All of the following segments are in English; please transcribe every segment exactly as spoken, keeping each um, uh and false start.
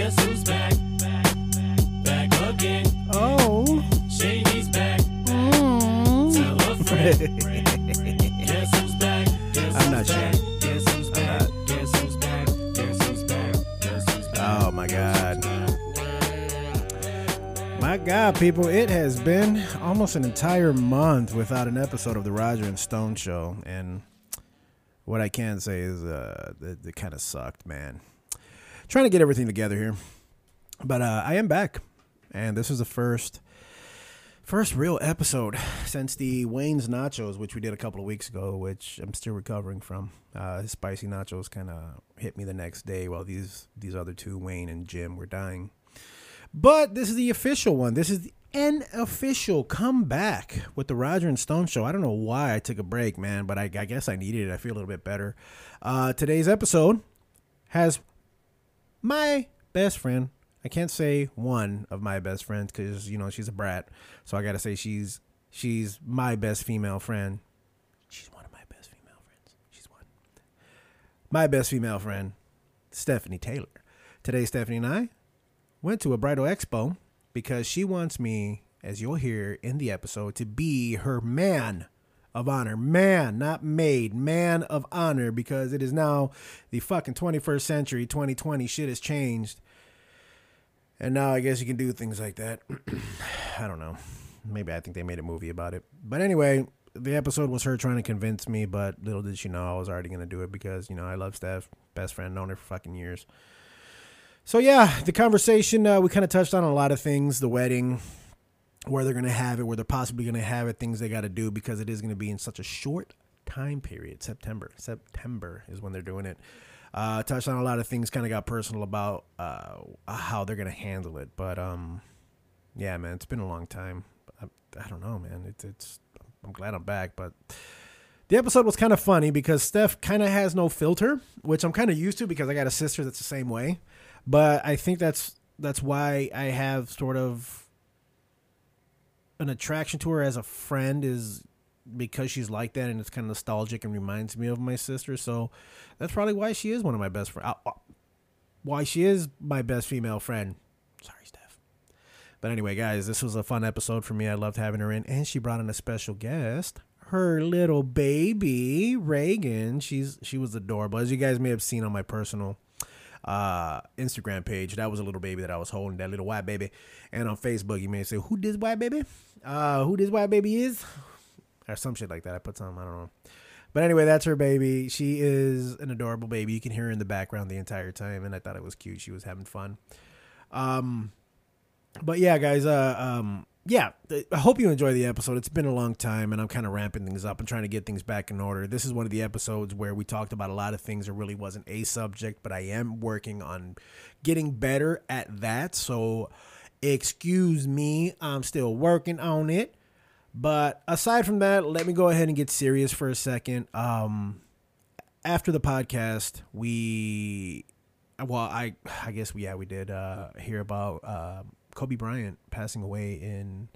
Guess who's back? Back again. Oh. Shady's back. Mm. Tell a friend. Guess who's back? Guess I'm not who's back? sure. Guess who's back? not. Guess who's back? Guess who's back? Guess who's back? Oh my God. My God, people, it has been almost an entire month without an episode of the Roger and Stone Show. And what I can say is uh, it, it kind of sucked, man. Trying to get everything together here. But uh, I am back. And this is the first first real episode since the Wayne's Nachos, which we did a couple of weeks ago, which I'm still recovering from. Uh, his spicy nachos kind of hit me the next day while these, these other two, Wayne and Jim, were dying. But this is the official one. This is an official comeback with the Roger and Stone Show. I don't know why I took a break, man, but I, I guess I needed it. I feel a little bit better. Uh, today's episode has my best friend. I can't say one of my best friends because, you know, she's a brat. So I got to say she's she's my best female friend. She's one of my best female friends. She's one. My best female friend, Stephanie Taylor. Today, Stephanie and I went to a bridal expo because she wants me, as you'll hear in the episode, to be her man of honor. Man, not maid. Man of honor, because it is now the fucking twenty-first century. twenty twenty shit has changed. And now I guess you can do things like that. I don't know. Maybe I think they made a movie about it. But anyway, the episode was her trying to convince me, but little did she know I was already going to do it because, you know, I love Steph. Best friend, known her for fucking years. So, yeah, the conversation, uh, we kind of touched on a lot of things. The wedding, where they're going to have it, where they're possibly going to have it, things they got to do because it is going to be in such a short time period. September. September is when they're doing it. Uh, touched on a lot of things, kind of got personal about uh, how they're going to handle it. But, um, yeah, man, it's been a long time. I, I don't know, man. It's, it's, I'm glad I'm back. But the episode was kind of funny because Steph kind of has no filter, which I'm kind of used to because I got a sister that's the same way. But I think that's that's why I have sort of an attraction to her as a friend is because she's like that and it's kind of nostalgic and reminds me of my sister. So that's probably why she is one of my best friends. Uh, why she is my best female friend. Sorry, Steph. But anyway, guys, this was a fun episode for me. I loved having her in. And she brought in a special guest, her little baby, Reagan. She's She was adorable. As you guys may have seen on my personal uh Instagram page, that was a little baby that I was holding, that little white baby. And on Facebook, you may say, who this white baby? Uh, who this white baby is? Or some shit like that. I put some, I don't know. But anyway, that's her baby. She is an adorable baby. You can hear her in the background the entire time, and I thought it was cute. She was having fun. Um, but yeah, guys, uh, um, yeah, I hope you enjoy the episode. It's been a long time, and I'm kind of ramping things up and trying to get things back in order. This is one of the episodes where we talked about a lot of things that really wasn't a subject, but I am working on getting better at that. So excuse me, I'm still working on it. But aside from that, let me go ahead and get serious for a second. Um, after the podcast, we, well, I, I guess we, yeah, we did uh, hear about uh, Kobe Bryant passing away in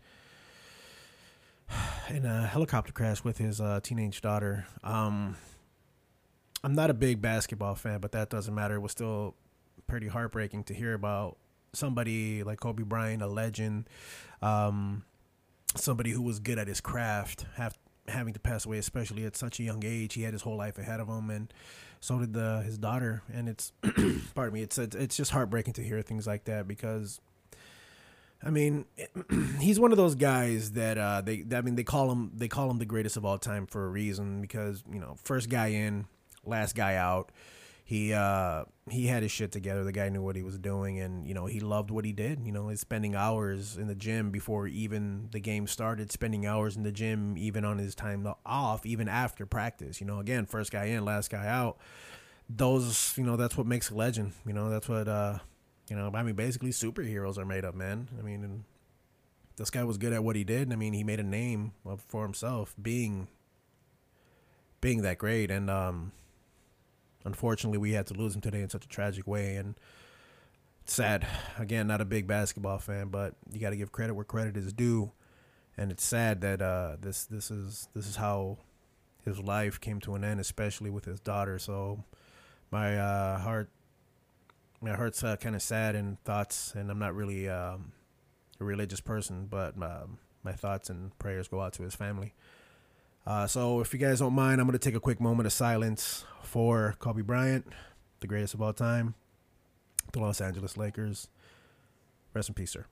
in a helicopter crash with his uh, teenage daughter. Um, I'm not a big basketball fan, but that doesn't matter. It was still pretty heartbreaking to hear about somebody like Kobe Bryant, a legend. Um, somebody who was good at his craft have, having to pass away, especially at such a young age. He had his whole life ahead of him, and so did the, his daughter. And it's, pardon me, it's, it's just heartbreaking to hear things like that because, I mean, he's one of those guys that uh, they, I mean, they call him, they call him the greatest of all time for a reason because, you know, first guy in, last guy out. He uh he had his shit together. The guy knew what he was doing, and you know he loved what he did. You know, he's spending hours in the gym before even the game started. Spending hours in the gym, even on his time off, even after practice. You know, again, first guy in, last guy out. Those, you know, that's what makes a legend. You know, that's what uh, you know. I mean, basically, superheroes are made of, man. I mean, and this guy was good at what he did. I mean, he made a name for himself, being being that great, and um. Unfortunately, we had to lose him today in such a tragic way, and it's sad. Again, not a big basketball fan, but you got to give credit where credit is due, and it's sad that uh, this this is this is how his life came to an end, especially with his daughter. So my uh, heart my heart's uh, kind of sad and thoughts, and I'm not really um, a religious person, but um, my thoughts and prayers go out to his family. Uh, so if you guys don't mind, I'm going to take a quick moment of silence for Kobe Bryant, the greatest of all time, the Los Angeles Lakers. Rest in peace, sir.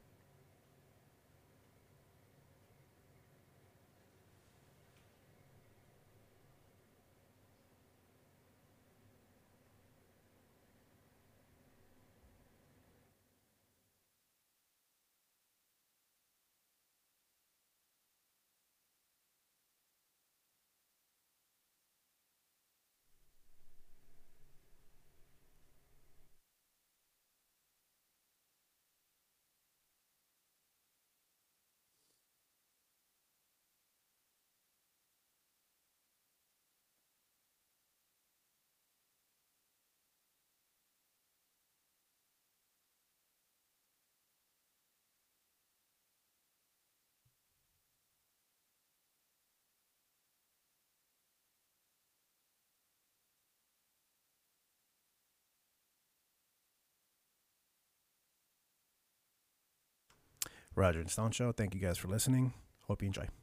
Roger and Stone Show. Thank you guys for listening. Hope you enjoy.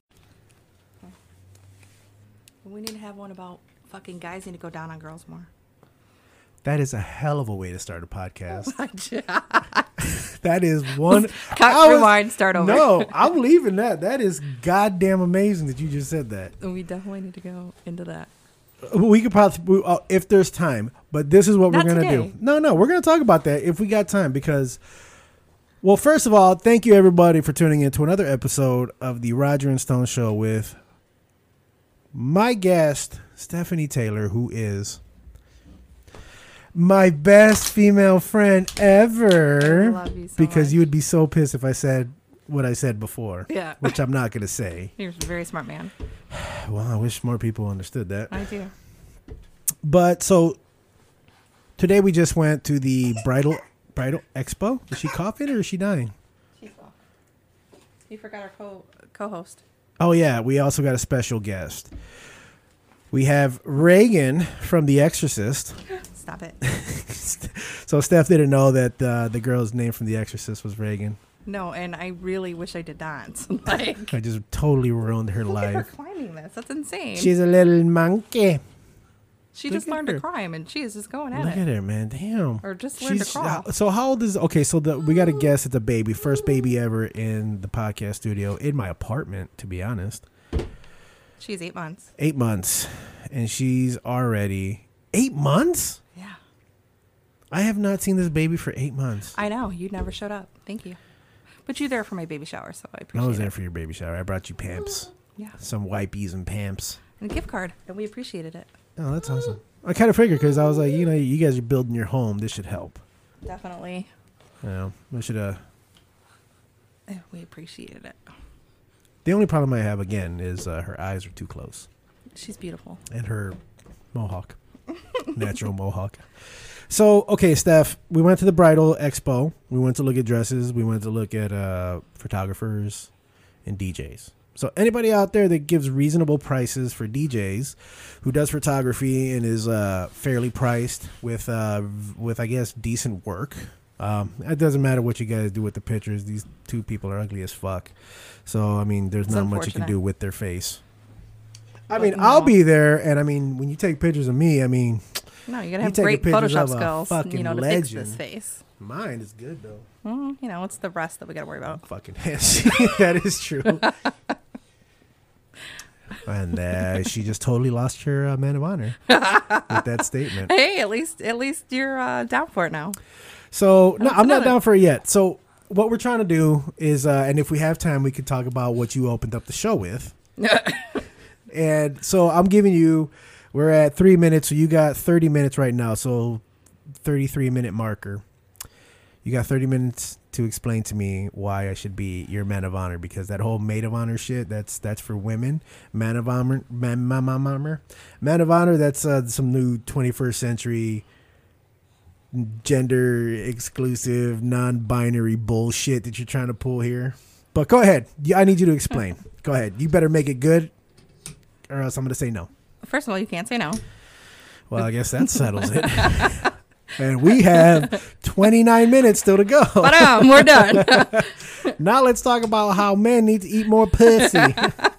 We need to have one about fucking guys need to go down on girls more. That is a hell of a way to start a podcast. That is one. Cut, I was- rewind, start over. No, I'm leaving that. That is goddamn amazing that you just said that. We definitely need to go into that. We could probably, uh, if there's time, but this is what Not we're going to today. do. No, no, we're going to talk about that if we got time because, well, first of all, thank you everybody for tuning in to another episode of the Roger and Stone Show with my guest, Stephanie Taylor, who is my best female friend ever. I love you so because much. you would be so pissed if I said what I said before, Yeah. which I'm not going to say. You're a very smart man. Well, I wish more people understood that. I do. But so today we just went to the bridal bridal expo. Is she coughing or is she dying? She's off. You forgot our co co-host. Oh yeah, we also got a special guest. We have Reagan from The Exorcist. Stop it. So Steph didn't know that uh, the girl's name from The Exorcist was Reagan. No, and I really wish I did not. Like, I just totally ruined her look at her life. climbing this. That's insane. She's a little monkey. she look just at learned her. to climb, and she is just going at Look it. at her, man. Damn. Or just learned to crawl. how- so how old is? Okay, so the we got a guest. It's a baby, first baby ever in the podcast studio in my apartment. To be honest, She's eight months. eight months, and she's already eight months. Yeah. I have not seen this baby for eight months. I know. You never showed up. Thank you. But you're there for my baby shower, so I appreciate I was there it. for your baby shower. I brought you pamps, Yeah. some wipies and pamps. And a gift card, and we appreciated it. Oh, that's awesome. I kind of figured because I was like, you know, you guys are building your home. This should help. Definitely. You know, we should. Uh, Eh, We appreciated it. the only problem I have again is uh, her eyes are too close, She's beautiful. and her mohawk, natural mohawk. So, okay, Steph, we went to the bridal expo. We went to look at dresses. We went to look at uh, photographers and D Js. So anybody out there that gives reasonable prices for D Js, who does photography and is uh, fairly priced with, uh, with I guess, decent work. Um, it doesn't matter what you guys do with the pictures. These two people are ugly as fuck. So, I mean, there's It's not much you can unfortunate. do with their face. I But mean, no. I'll be there, and I mean, when you take pictures of me, I mean, No, you gotta You have taking great pictures Photoshop of a skills, fucking you know, to fix legend. this face. mine is good though. Mm, you know, it's the rest that we gotta worry about. Fucking that is true. And uh, she just totally lost her uh, man of honor with that statement. Hey, at least at least you're uh, down for it now. So no, That's I'm not another- down for it yet. So what we're trying to do is, uh, and if we have time, we could talk about what you opened up the show with. And so I'm giving you, we're at three minutes, so you got thirty minutes right now. So thirty-three minute marker. You got thirty minutes to explain to me why I should be your man of honor, because that whole maid of honor shit, that's that's for women. Man of honor, man, man, man, man, man of honor, that's uh, some new twenty-first century gender exclusive, non-binary bullshit that you're trying to pull here. But go ahead. Yeah, I need you to explain. Go ahead. You better make it good, or else I'm going to say no. First of all, you can't say no. Well, I guess that settles it. And we have twenty-nine minutes still to go. But um, we're done. Now let's talk about how men need to eat more pussy.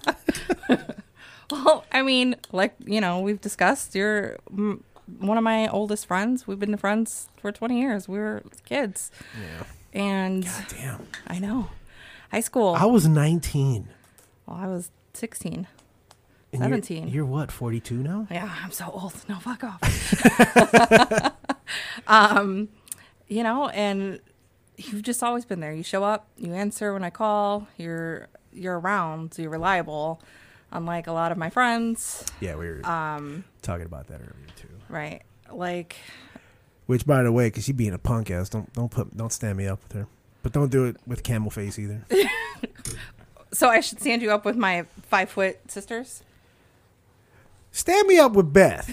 Well, I mean, like, you know, we've discussed, you're mm, one of my oldest friends. We've been friends for twenty years. We were kids. Yeah. And God damn. I know. High school. I was nineteen. Well, I was sixteen. And you're- seventeen. You're, what, forty-two now? Yeah, I'm so old. No, fuck off. um, you know, and you've just always been there. You show up, you answer when I call, you're you're around, so you're reliable. Unlike a lot of my friends. Yeah, we were Um, talking about that earlier too. right. Like, Which, by the way, because she being a punk ass, don't don't put don't stand me up with her, but don't do it with camel face either. so I should stand you up with my five foot sisters? Stand me up with Beth.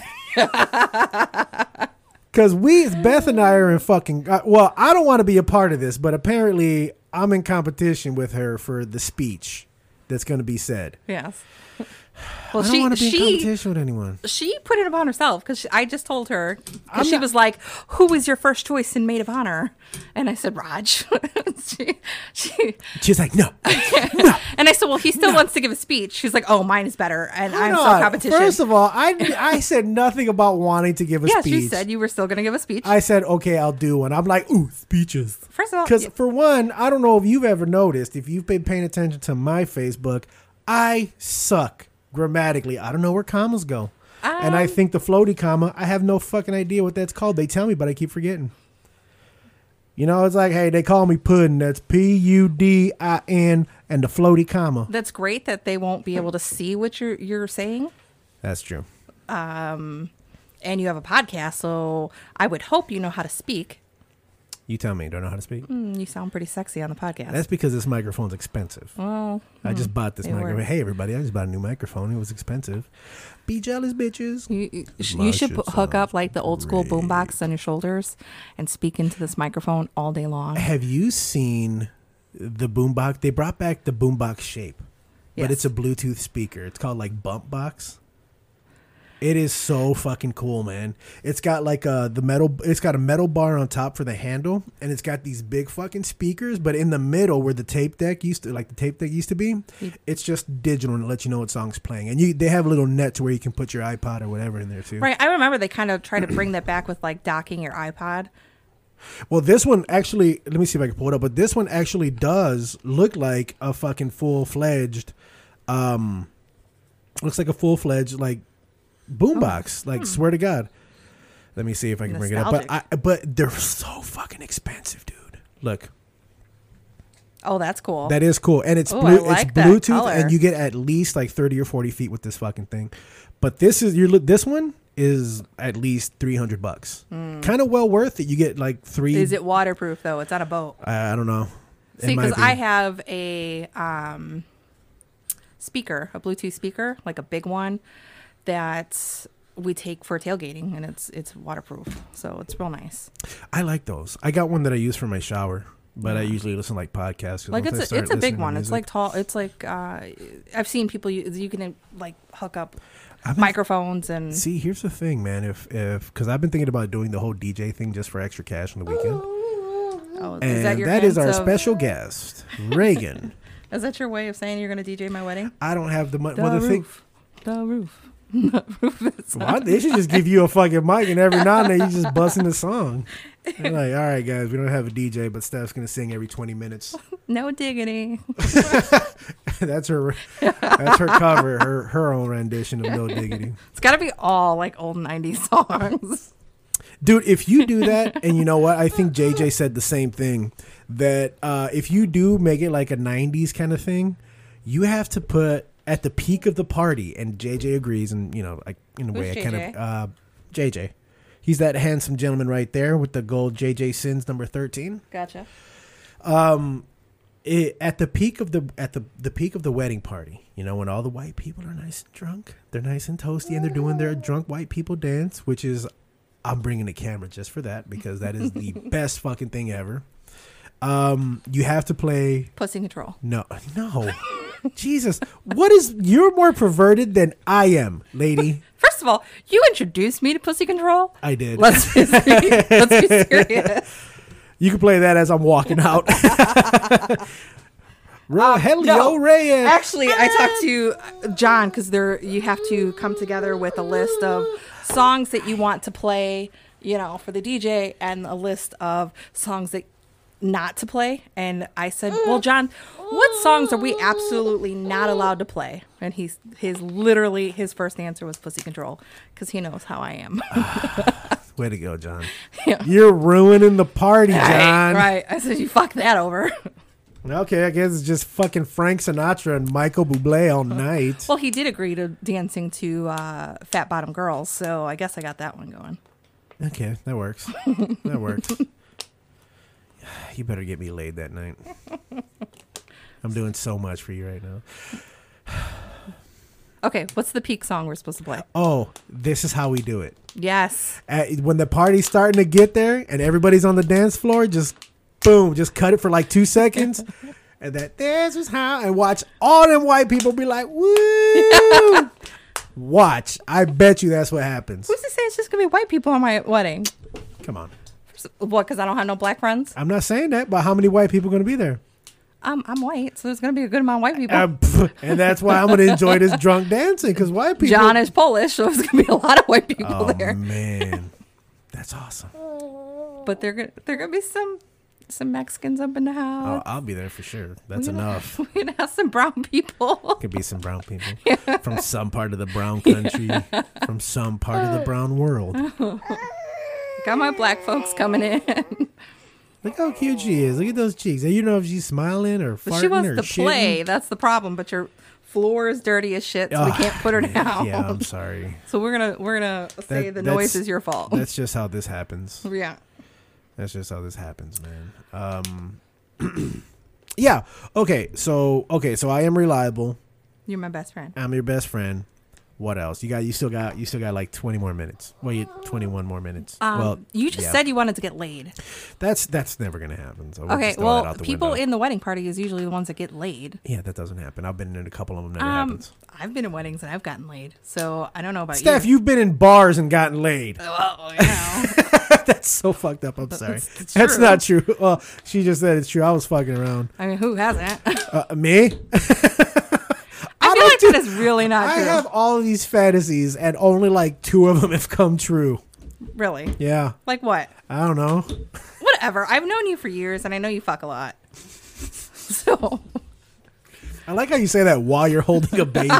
Because we, Beth and I are in fucking, uh, well, I don't want to be a part of this, but apparently I'm in competition with her for the speech that's going to be said. Yes. Well, I don't she want to be in she competition with anyone. she put it upon herself because I just told her I'm because she not- was like, "Who was your first choice in maid of honor?" And I said, "Raj." she, she, She's like, no. and I said, "Well, he still wants to give a speech." She's like, "Oh, mine is better," and I'm Hold so on. competition. First of all, I, I said nothing about wanting to give a yeah, speech. she said you were still going to give a speech. I said, okay, I'll do one. I'm like, ooh, speeches. First of all, Because y- for one, I don't know if you've ever noticed, if you've been paying attention to my Facebook, I suck grammatically. I don't know where commas go. and I Um, think the floaty comma, I have no fucking idea what that's called. They tell me, but I keep forgetting. You know, it's like, hey, they call me pudding. That's P U D I N and the floaty comma. that's great that they won't be able to see what you're you're saying. That's true. Um, and you have a podcast, so I would hope you know how to speak. You tell me. Do I know how to speak? Mm, you sound pretty sexy on the podcast. That's because this microphone's expensive. well, I just bought this it microphone. works. Hey, everybody, I just bought a new microphone. It was expensive. Be jealous, bitches. You, you, sh- My you should shit put, hook up sounds like the old school great. boombox on your shoulders and speak into this microphone all day long. Have you seen the boombox? They brought back the boombox shape, but Yes. it's a Bluetooth speaker. It's called like Bump Box. It is so fucking cool, man. It's got like a the metal. It's got a metal bar on top for the handle, and it's got these big fucking speakers. But in the middle, where the tape deck used to, like the tape deck used to be, it's just digital and it lets you know what song's playing. And you, they have little nets where you can put your iPod or whatever in there too. Right. I remember they kind of try to bring that back with like docking your iPod. Well, this one actually, let me see if I can pull it up, but this one actually does look like a fucking full-fledged, um, looks like a full-fledged, like, boombox. Like, swear to God. Let me see if I can bring it up. But, I, but they're so fucking expensive, dude. Look, Oh, that's cool. that is cool. And it's, Ooh, blue, I like it's that Bluetooth, color. and you get at least like thirty or forty feet with this fucking thing. But this is, your this one is at least three hundred bucks. Kind of well worth it. You get like three. Is it waterproof though? It's on a boat. I, I don't know. It See, might because be. I have a um, speaker, a Bluetooth speaker, like a big one that we take for tailgating, and it's it's waterproof, so it's real nice. I like those. I got one that I use for my shower, but I Yeah. usually listen to like podcasts. 'cause Like once I it's a, start it's a big listening to one. It's music- like tall. It's like uh, I've seen people use. You can like hook up I've been- microphones and. See, here's the thing, man. If if because I've been thinking about doing the whole D J thing just for extra cash on the weekend, Oh, and is that your that is our hint of- special guest, Reagan. Is that your way of saying you're going to D J my wedding? I don't have the money. The Well, the thing, roof. The roof. The roof is well, they should just give you a fucking mic, and every now and then you just bust in the song. You're like, all right, guys, we don't have a D J, but Steph's gonna sing every twenty minutes. no diggity. that's her. That's her cover. Her her own rendition of No Diggity. It's got to be all like old nineties songs. Dude, if you do that, and you know what, I think J J said the same thing, that uh, if you do make it like a nineties kind of thing, you have to put at the peak of the party, and J J agrees, and you know, like in a Who's way, I J kind J? of uh, J J. He's that handsome gentleman right there with the gold J J Sins number thirteen. Gotcha. Um, it, at the peak of the at the the peak of the wedding party, you know, when all the white people are nice and drunk, they're nice and toasty, and they're doing their drunk white people dance, which is, I'm bringing the camera just for that because that is the best fucking thing ever. Um, you have to play. Pussy Control. No, no. Jesus, what is? You're more perverted than I am, lady. First of all, you introduced me to pussy control. I did. Let's be serious. Let's be serious. You can play that as I'm walking out. Rogelio no. Reyes. Actually, I talked to John because there you have to come together with a list of songs that you want to play, you know, for the D J, and a list of songs that not to play. And I said, well, John, what songs are we absolutely not allowed to play? And he's his literally his first answer was Pussy Control, because he knows how I am. Way to go, John. Yeah. You're ruining the party, John. Right, right. I said, you fuck that over. Okay, I guess it's just fucking Frank Sinatra and Michael Bublé all night. Well, he did agree to dancing to uh, Fat Bottom Girls, so I guess I got that one going. Okay, that works. That works. You better get me laid that night. I'm doing so much for you right now. Okay, what's the peak song we're supposed to play? Oh, this is how we do it. Yes. At, when the party's starting to get there and everybody's on the dance floor, just boom, just cut it for like two seconds. And that this is how, and watch all them white people be like, woo. Watch. I bet you that's what happens. Who's to say it's just going to be white people on my wedding? Come on. What, because I don't have no black friends? I'm not saying that, but how many white people are going to be there? Um, I'm white, so there's going to be a good amount of white people. Uh, pff, and that's why I'm going to enjoy this drunk dancing, because white people. John is Polish, so there's going to be a lot of white people Oh, there. man. That's awesome. But there going there going to be some some Mexicans up in the Oh, house. I'll be there for sure. That's We're gonna- enough. We're going to have some brown people. Could be some brown people from some part of the brown country, from some part of the brown world. Got my black folks coming in. Look how cute she is. Look at those cheeks. And you know if she's smiling or But farting she wants or to shitting. play. That's the problem. But your floor is dirty as shit, so we Ugh, can't put her man. down. Yeah, I'm sorry. So we're gonna we're gonna say That- the that's- noise is your fault. That's just how this happens. Yeah. That's just how this happens, man. Um, yeah. Okay. So okay. So I am reliable. You're my best friend. I'm your best friend. What else? You got? You still got? You still got like twenty more minutes. Well, you twenty-one more minutes. Um, well, you just yeah. said you wanted to get laid. that's that's never gonna happen. So we'll Okay, just throw that well, out the people window. in the wedding party is usually the ones that get laid. Yeah, that doesn't happen. I've been in a couple of them. Never Um, happens. I've been in weddings and I've gotten laid, so I don't know about Steph, you. you've been in bars and gotten laid. Well, you know. That's so fucked up. I'm sorry. That's- it's That's true. not true. Well, she just said it's true. I was fucking around. I mean, who hasn't? Uh, me? I feel don't like do- that is really not I true. have all of these fantasies, and only like two of them have come true. Really? Yeah. Like what? I don't know. Whatever. I've known you for years, and I know you fuck a lot. So, I like how you say that while you're holding a baby.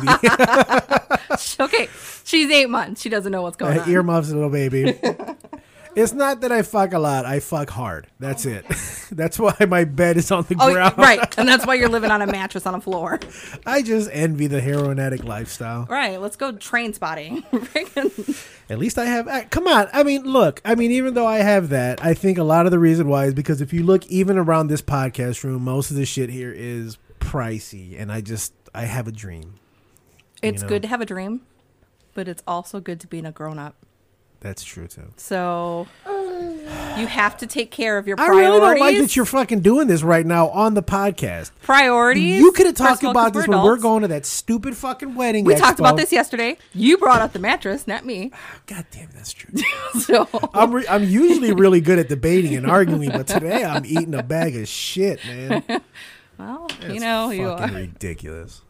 okay, she's eight months. She doesn't know what's going on. Earmuffs, little baby. It's not that I fuck a lot. I fuck hard. That's it. That's why my bed is on the Oh, ground. right. And that's why you're living on a mattress on a floor. I just envy the heroin addict lifestyle. Right. Let's go train spotting. At least I have. I, come on. I mean, look. I mean, even though I have that, I think a lot of the reason why is because if you look even around this podcast room, most of the shit here is pricey, and I just I have a dream. It's know? good to have a dream, but it's also good to be a grown up. That's true too. So you have to take care of your I priorities. really don't like that you're fucking doing this right now on the podcast. priorities. You could have First talked of all, about 'cause this when we're adults. going to that stupid fucking wedding. We talked expo. about this yesterday. You brought up the mattress, not me. God damn, that's true. So I'm re- I'm usually really good at debating and arguing, but today I'm eating a bag of shit, man. well, That's you know, you fucking are. ridiculous.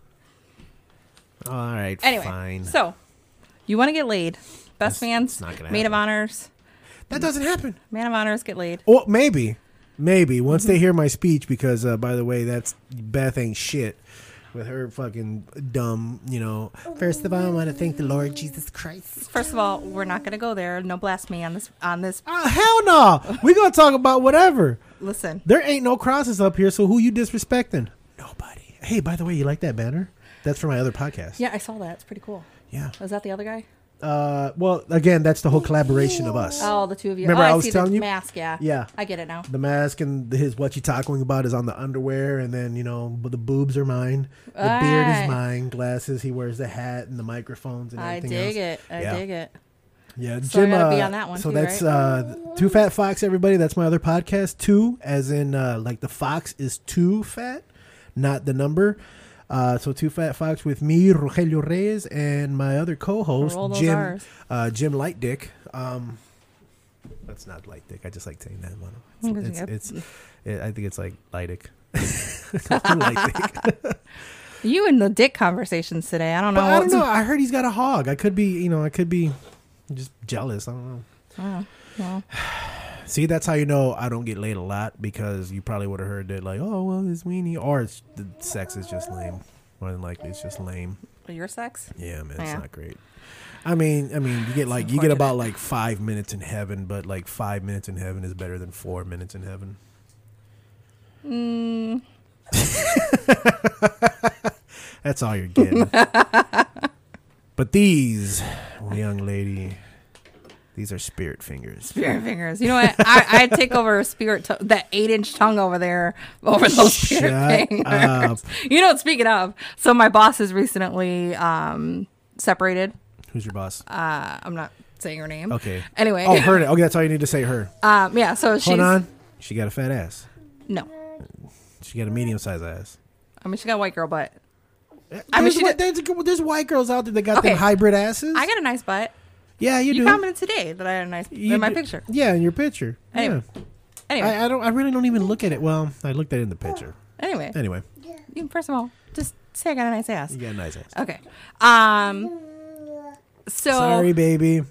All right, Anyway, fine. so you want to get laid. Best That's- man's it's not gonna maid of happen. honors. That doesn't happen. Man of honors get laid. Well, maybe, maybe once they hear my speech, because uh, by the way, that's Beth ain't shit with her fucking dumb, you know. First of all, I want to thank the Lord Jesus Christ. First of all, we're not going to go there. No blasphemy on this. On this. Oh, hell no. We're gonna talk about whatever. Listen, There ain't no crosses up here, so who you disrespecting? Nobody. Hey, by the way, you like that banner? That's for my other podcast. yeah, I saw that. It's pretty cool. Yeah. Was that the other guy? Uh, well, again, that's the whole collaboration of us. Oh, the two of you. Remember oh, I I was see telling the you? mask. Yeah. Yeah. I get it now. The mask and his what you talking about is on the underwear, and then you know, but the boobs are mine. The beard Right. is mine. Glasses. He wears the hat and the microphones and I everything dig else. it. I Yeah. dig it. Yeah, So I Jim. gotta uh, be on that one so too, that's right? uh, Two Fat Fox. Everybody, that's my other podcast. Two, as in uh, like the fox is too fat, not the number. Uh, so Two Fat Fox with me, Rogelio Reyes, and my other co-host, Roll those Jim R's. uh, Jim Lightdick. Um, that's not Lightdick. I just like saying that. One. Because It's, you it's, got- it, I think it's like Lightdick. Lightdick. You and the dick conversations today. I don't know. But I don't what's- know. I heard he's got a hog. I could be, you know, I could be just jealous. I don't know. Oh, well, See, that's how you know I don't get laid a lot, because you probably would have heard that, like, oh, well, it's weenie, or it's, the sex is just lame. More than likely, it's just lame. your sex? Yeah, man, Yeah. it's not great. I mean, I mean, you get like you get about like five minutes in heaven, but like five minutes in heaven is better than four minutes in heaven. Mm, That's all you're getting. But these, young lady, these are spirit fingers. spirit fingers. You know what? I, I'd take over a spirit, to- that eight inch tongue over there, over those spirit Shut fingers. up. You know, speaking of, so my boss is recently um, separated. Who's your boss? Uh, I'm not saying her name. Okay. Anyway. Oh, her. Okay, that's all you need to say. Her. Um, yeah. So she's Hold on. She got a fat ass. no. She got a medium sized ass. I mean, she got a white girl butt. I mean, There's, she whi- did- there's, there's white girls out there that got Okay. them hybrid asses. I got a nice butt. yeah, you, You do. commented today that I had a nice You in my do- picture. Yeah, in your picture. Anyway. Yeah. Anyway, I, I don't. I really don't even look at it. Well, I looked at it in the picture. anyway. Anyway, You, first of all, just say I got a nice ass. you got a nice ass. Okay. Um. So Sorry, baby.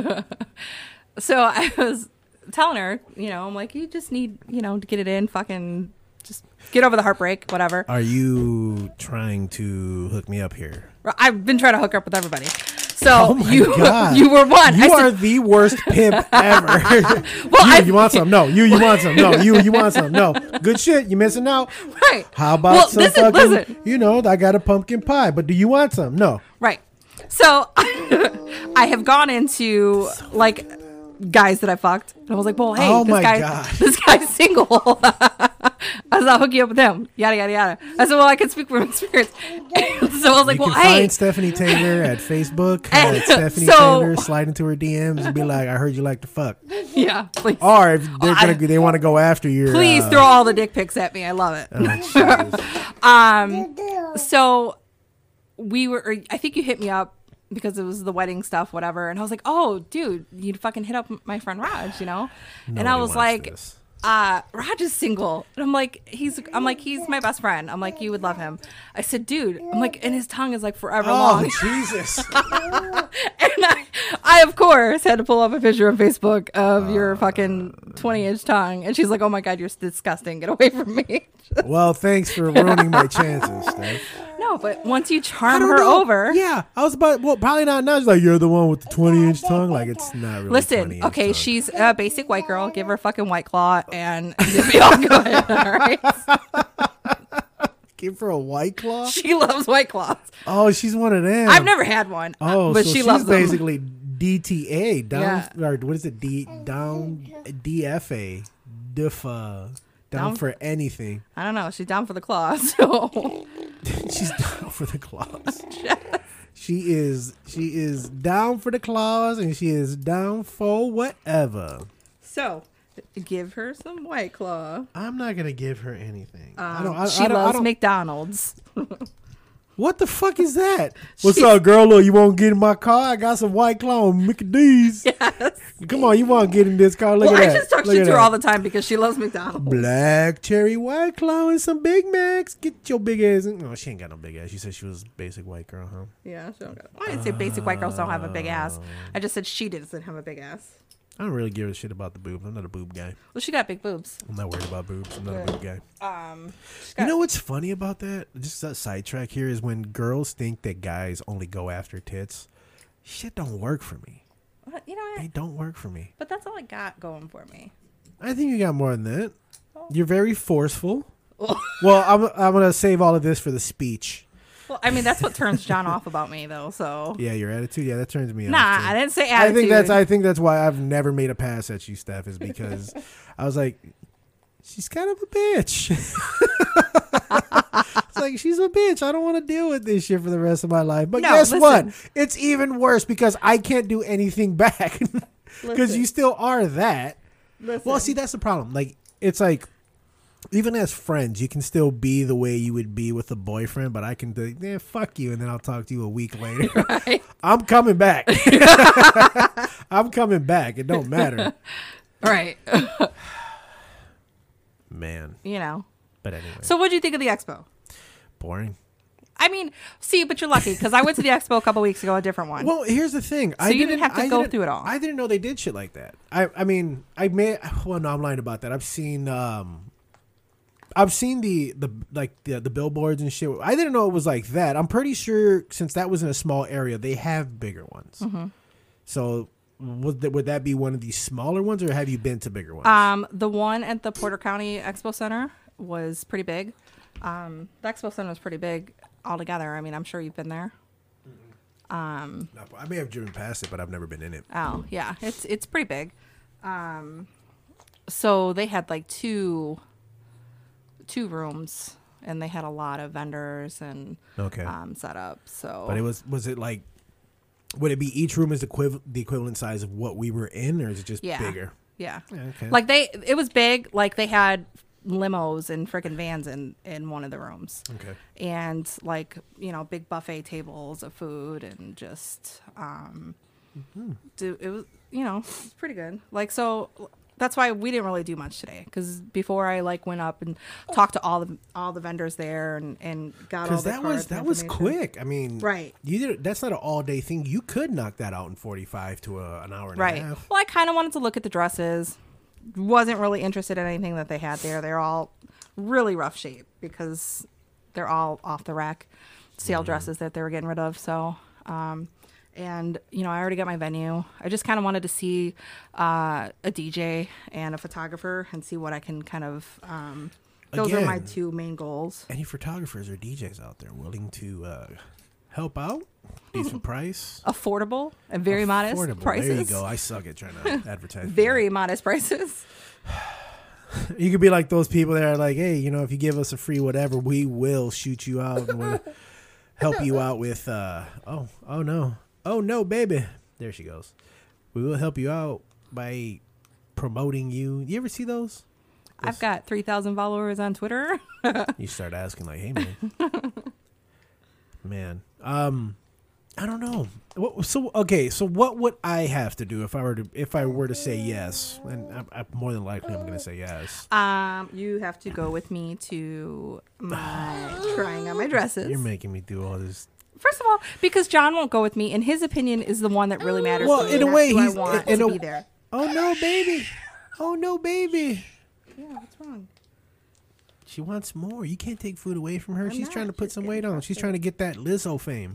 so I was telling her, you know, I'm like, you just need, you know, to get it in, fucking, just get over the heartbreak, whatever. Are you trying to hook me up here? I've been trying to hook up with everybody. So Oh my you God. you were one. You I are said, the worst pimp ever. well, you, I, you want some? No. You, you want some? No. You, you want some? No. Good shit. You missing out. right. How about Well, some listen, fucking? listen. You know, I got a pumpkin pie, but do you want some? No. Right. So I have gone into like guys that I fucked, and I was like, "Well, hey, Oh this my guy, God. this guy's single." I was, "I'll hook you up with him." Yada yada yada. I said, "Well, I can speak from experience." So I was like, You "Well, can hey." find Stephanie Taylor at Facebook. And At Stephanie so- Taylor, slide into her D Ms and be like, "I heard you like to fuck." Yeah, please. Or if they're I- gonna, they want to go after your. Please uh, throw all the dick pics at me. I love it. oh, Jesus. Um, so we were, or I think you hit me up because it was the wedding stuff, whatever. And I was like, oh, dude, you'd fucking hit up my friend Raj, you know? and I Nobody was wants like, this. uh, Raj is single. And I'm like, he's, I'm like, he's my best friend. I'm like, you would love him. I said, dude, I'm like, and his tongue is like forever Oh long. Jesus! and I, I, of course, had to pull up a picture on Facebook of your fucking twenty inch tongue. And she's like, oh my God, you're disgusting. Get away from me. Well, thanks for ruining my chances, Steph. No, but once you I charm don't her know. over. Yeah, I was about. Well, probably not now. She's like, you're the one with the twenty inch tongue. Like, it's not really. Listen, twenty inch okay, tongue. she's a basic white girl. Give her a fucking White Claw and you'll be all good. All right. Give her a White Claw. She loves White Claws. Oh, she's one of them. I've never had one. Oh, but so she she's loves them. basically D T A down, Yeah. or what is it? D down D F A, D F A, down Down- for anything. I don't know. She's down for the claws. So She's down for the claws. She is. She is down for the claws, and she is down for whatever. so give her some White Claw. I'm not gonna give her anything. I Um, don't. I, she I don't, I loves don't- McDonald's. What the fuck is that? What's up, girl? Look, you won't get in my car? I got some White Claw and Mickey D's. Yes. Come on, you want to get in this car? Look Well, at I that. just talk Look shit at to her that. all the time because she loves McDonald's. Black cherry White Claw and some Big Macs. Get your big ass. In. No, she ain't got no big ass. She said she was basic white girl, huh? Yeah, she don't got. I didn't say basic white girls don't have a big ass. I just said she doesn't have a big ass. I don't really give a shit about the boobs. I'm not a boob guy. Well, she got big boobs. I'm not worried about boobs. I'm not a Good. boob guy. Um, she's You got- know what's funny about that? Just a sidetrack here is when girls think that guys only go after tits. Shit don't work for me. What? You know They what? don't work for me. But that's all I got going for me. I think you got more than that. Oh. You're very forceful. Well, I'm I'm gonna save all of this for the speech. Well, I mean, that's what turns John off about me, though. So, Yeah, your attitude. Yeah, that turns me nah, off. too. I didn't say I attitude. think that's I think that's why I've never made a pass at you, Steph, is because I was like, she's kind of a bitch. It's like she's a bitch. I don't want to deal with this shit for the rest of my life. But No, guess what? listen. It's even worse because I can't do anything back because Listen. you still are that. Listen. Well, see, that's the problem. Like, it's like even as friends, you can still be the way you would be with a boyfriend, but I can do, yeah, fuck you, and then I'll talk to you a week later. Right. I'm coming back. I'm coming back. It don't matter. Right. Man. You know. But anyway. So what do you think of the expo? Boring. I mean, see, but you're lucky because I went to the expo a couple weeks ago, a different one. Well, here's the thing. So you didn't have to I go didn't- through it all. I didn't know they did shit like that. I I mean, I may. Well, no, I'm lying about that. I've seen. um I've seen the the like the the billboards and shit. I didn't know it was like that. I'm pretty sure since that was in a small area, they have bigger ones. Mm-hmm. So would that, would that be one of these smaller ones, or have you been to bigger ones? Um, the one at the Porter County Expo Center was pretty big. Um, the Expo Center was pretty big altogether. I mean, I'm sure you've been there. Um, No, I may have driven past it, but I've never been in it. oh yeah, it's it's pretty big. Um, so they had like two two rooms, and they had a lot of vendors and Okay. um, set up. So, But it was was it like? Would it be each room is equiv- the equivalent size of what we were in, or is it just yeah, bigger? yeah. Yeah, okay. Like they, it was big. Like they had limos and freaking vans in in one of the rooms. Okay. And like, you know, big buffet tables of food and just um Mm-hmm. do it was, you know, it's pretty good. Like, so that's why we didn't really do much today, because before I like went up and talked to all the all the vendors there and and got all Because the that was cards and that was information. quick. I mean, Right. You did. That's not an all day thing. You could knock that out in forty five to a, an hour and Right. a half. Well, I kind of wanted to look at the dresses. Wasn't really interested in anything that they had there. They're all really rough shape because they're all off the rack sale Mm-hmm. dresses that they were getting rid of. So, um, and you know, I already got my venue. I just kind of wanted to see uh, a D J and a photographer and see what I can kind of. Um, those are my Again. two main goals. Any photographers or D Js out there willing to uh, help out? Decent price. Affordable and very modest Affordable. prices. There you go. I suck at trying to advertise. for Very modest prices. that. You could be like those people that are like, hey, you know, if you give us a free whatever, we will shoot you out and we'll help you out with. Uh, oh, oh no, oh no, baby. There she goes. We will help you out by promoting you. You ever see those? I've got three thousand followers on Twitter. You start asking like, "Hey, man, man, um, I don't know. What, so okay, so what would I have to do if I were to if I were to say yes? And I, I, more than likely, I'm going to say yes. Um, you have to go with me to my trying on my dresses. You're making me do all this. First of all, because John won't go with me, and his opinion is the one that really matters. Well, to me, in a and way, that's who he's I want in to a- be there. Oh no, baby! Oh no, baby! Yeah, what's wrong? She wants more. You can't take food away from her. I'm She's not. trying to put She's some getting weight on. She's trying to get that Lizzo fame.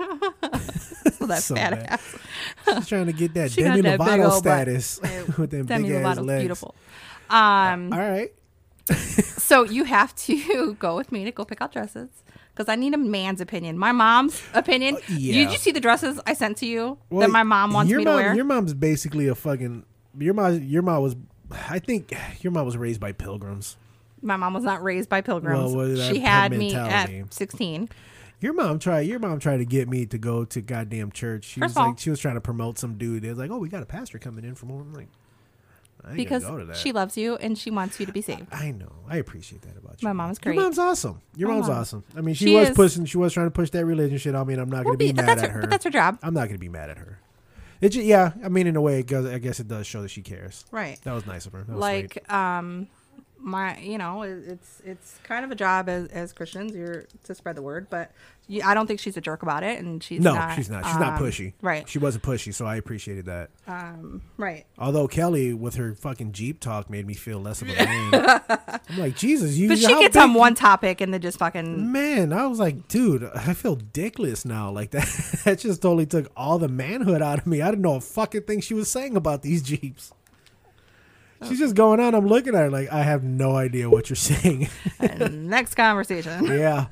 So that's So bad. badass. She's trying to get that She got Demi that big Lovato old butt. status Right. with them Demi big ass Lovato's legs. beautiful. Um, All right. so you have to go with me to go pick out dresses. Because I need a man's opinion. My mom's opinion. Uh, yeah. Did you see the dresses I sent to you Well, that my mom wants your me to mom, wear? Your mom's basically a fucking. Your mom. Your mom was. I think your mom was raised by pilgrims. My mom was not raised by pilgrims. Well, what is that she had her me mentality? at sixteen. Your mom tried. Your mom tried to get me to go to goddamn church. She First was of all- like, she was trying to promote some dude. It was like, oh, we got a pastor coming in from over. I'm like, I ain't Because gonna go to that. she loves you and she wants you to be saved. I know. I appreciate that about you. My mom is great. Your mom's awesome. Your My mom's mom. awesome. I mean, she, She was is. pushing. She was trying to push that religion shit on me, and I'm not Well, going to be be- mad that's at her- her. but that's her job. I'm not going to be mad at her. It just, yeah. I mean, in a way, it goes, I guess it does show that she cares. Right. That was nice of her. That was Like, sweet. um, my, you know, it, it's it's kind of a job as, as Christians, you're to spread the word, but you, I don't think she's a jerk about it, and she's no, not. she's not. She's not um, pushy. Right. She wasn't pushy, so I appreciated that. Um, right. Although Kelly, with her fucking Jeep talk, made me feel less of a man. I'm like, Jesus, you. But she how gets big- on one topic and then just fucking. Man, I was like, dude, I feel dickless now. Like that, that just totally took all the manhood out of me. I didn't know a fucking thing she was saying about these Jeeps. She's just going on. I'm looking at her like, I have no idea what you're saying. And next conversation. Yeah.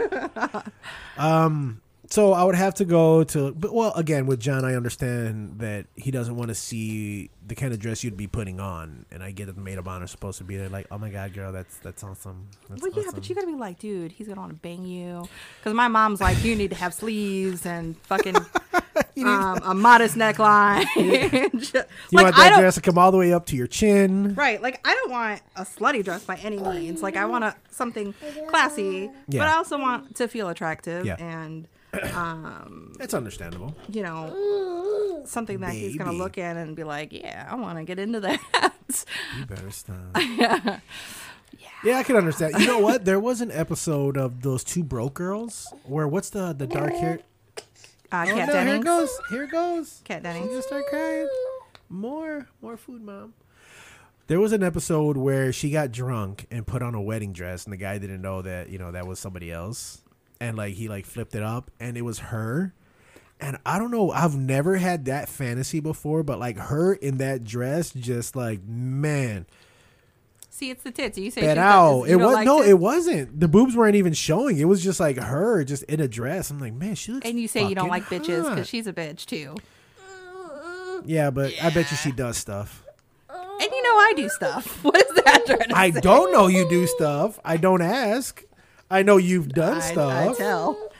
Um. So I would have to go to, but well, again, with John, I understand that he doesn't want to see the kind of dress you'd be putting on, and I get that the maid of honor is supposed to be there, like, oh my god, girl, that's that's awesome. That's Well, yeah, awesome. but you gotta be like, dude, he's gonna want to bang you. Because my mom's like, you need to have sleeves and fucking um, a modest neckline. Just- You like, want I that don't, dress to come all the way up to your chin. right? Like I don't want a slutty dress by any means. Like I want a, something classy, Yeah. but I also want to feel attractive Yeah. and um, That's understandable. you know, something that he's gonna Baby. look at and be like, yeah, I want to get into that. You better stop. yeah. Yeah, I can understand. You know what? There was an episode of those two broke girls where what's the the dark hair? Uh, Oh, Kat no, here it Dennings. goes. Here it goes. Kat You Dennings. just start crying. More, more food, mom. There was an episode where she got drunk and put on a wedding dress, and the guy didn't know that you know that was somebody else, and like he like flipped it up, and it was her. And I don't know, I've never had that fantasy before, but like her in that dress, just like man, See, it's the tits. You say bet she's got out. this- you It don't was like no, tits? it wasn't. The boobs weren't even showing. It was just like her, just in a dress. I'm like, man, she looks. And you say you don't like fucking bitches hot. because she's a bitch too. Yeah, but I bet you she does stuff. And you know I do stuff. What is that trying to I say? don't know you do stuff. I don't ask. I know you've done I, stuff. I tell.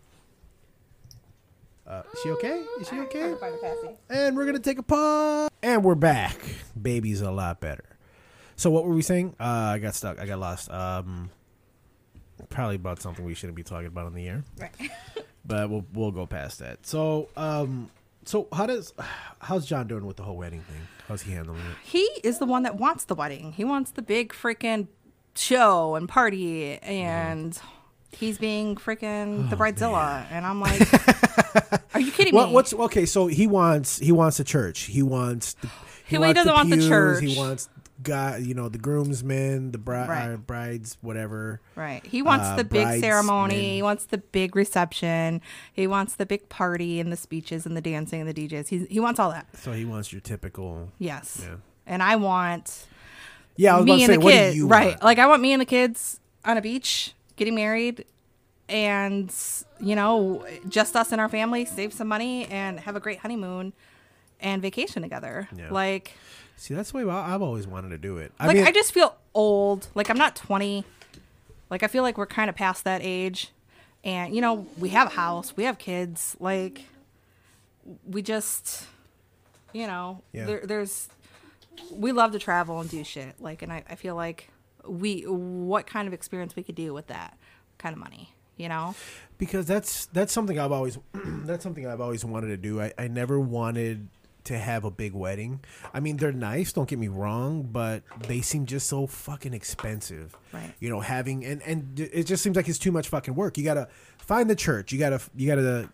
Uh, is she okay? Is she okay? Find a passy. And we're gonna take a pause. And we're back. Baby's a lot better. So what were we saying? Uh, I got stuck. I got lost. Um, probably about something we shouldn't be talking about on the air. Right. But we'll we'll go past that. So um, so how does how's John doing with the whole wedding thing? How's he handling it? He is the one that wants the wedding. He wants the big freaking show and party, and he's being freaking the bridezilla. And I'm like, are you kidding What, me? what's okay? So he wants he wants a church. He wants the, He- he doesn't want the pews, church. He wants God, you know, the groomsmen, the bride, Right. uh, brides, whatever. Right. He wants Uh, the big bridesmen. ceremony. He wants the big reception. He wants the big party and the speeches and the dancing and the D Js. He he wants all that. So he wants your typical. Yes. Yeah. And I want Yeah, I was me about to and say, the what kids. do you Right. want? Like I want me and the kids on a beach getting married, and you know, just us and our family, save some money and have a great honeymoon and vacation together. Yeah. Like See, that's the way I- I've always wanted to do it. I like mean, I just feel old. Like I'm not twenty. Like I feel like we're kind of past that age. And you know, we have a house, we have kids. Like we just, you know, Yeah. there, there's we love to travel and do shit. Like, and I, I feel like we what kind of experience we could do with that kind of money, you know? because that's that's something I've always that's something I've always wanted to do. I, I never wanted to have a big wedding. I mean, they're nice, don't get me wrong, but they seem just so fucking expensive. Right. You know, having and and it just seems like it's too much fucking work. You got to find the church. You got to you got to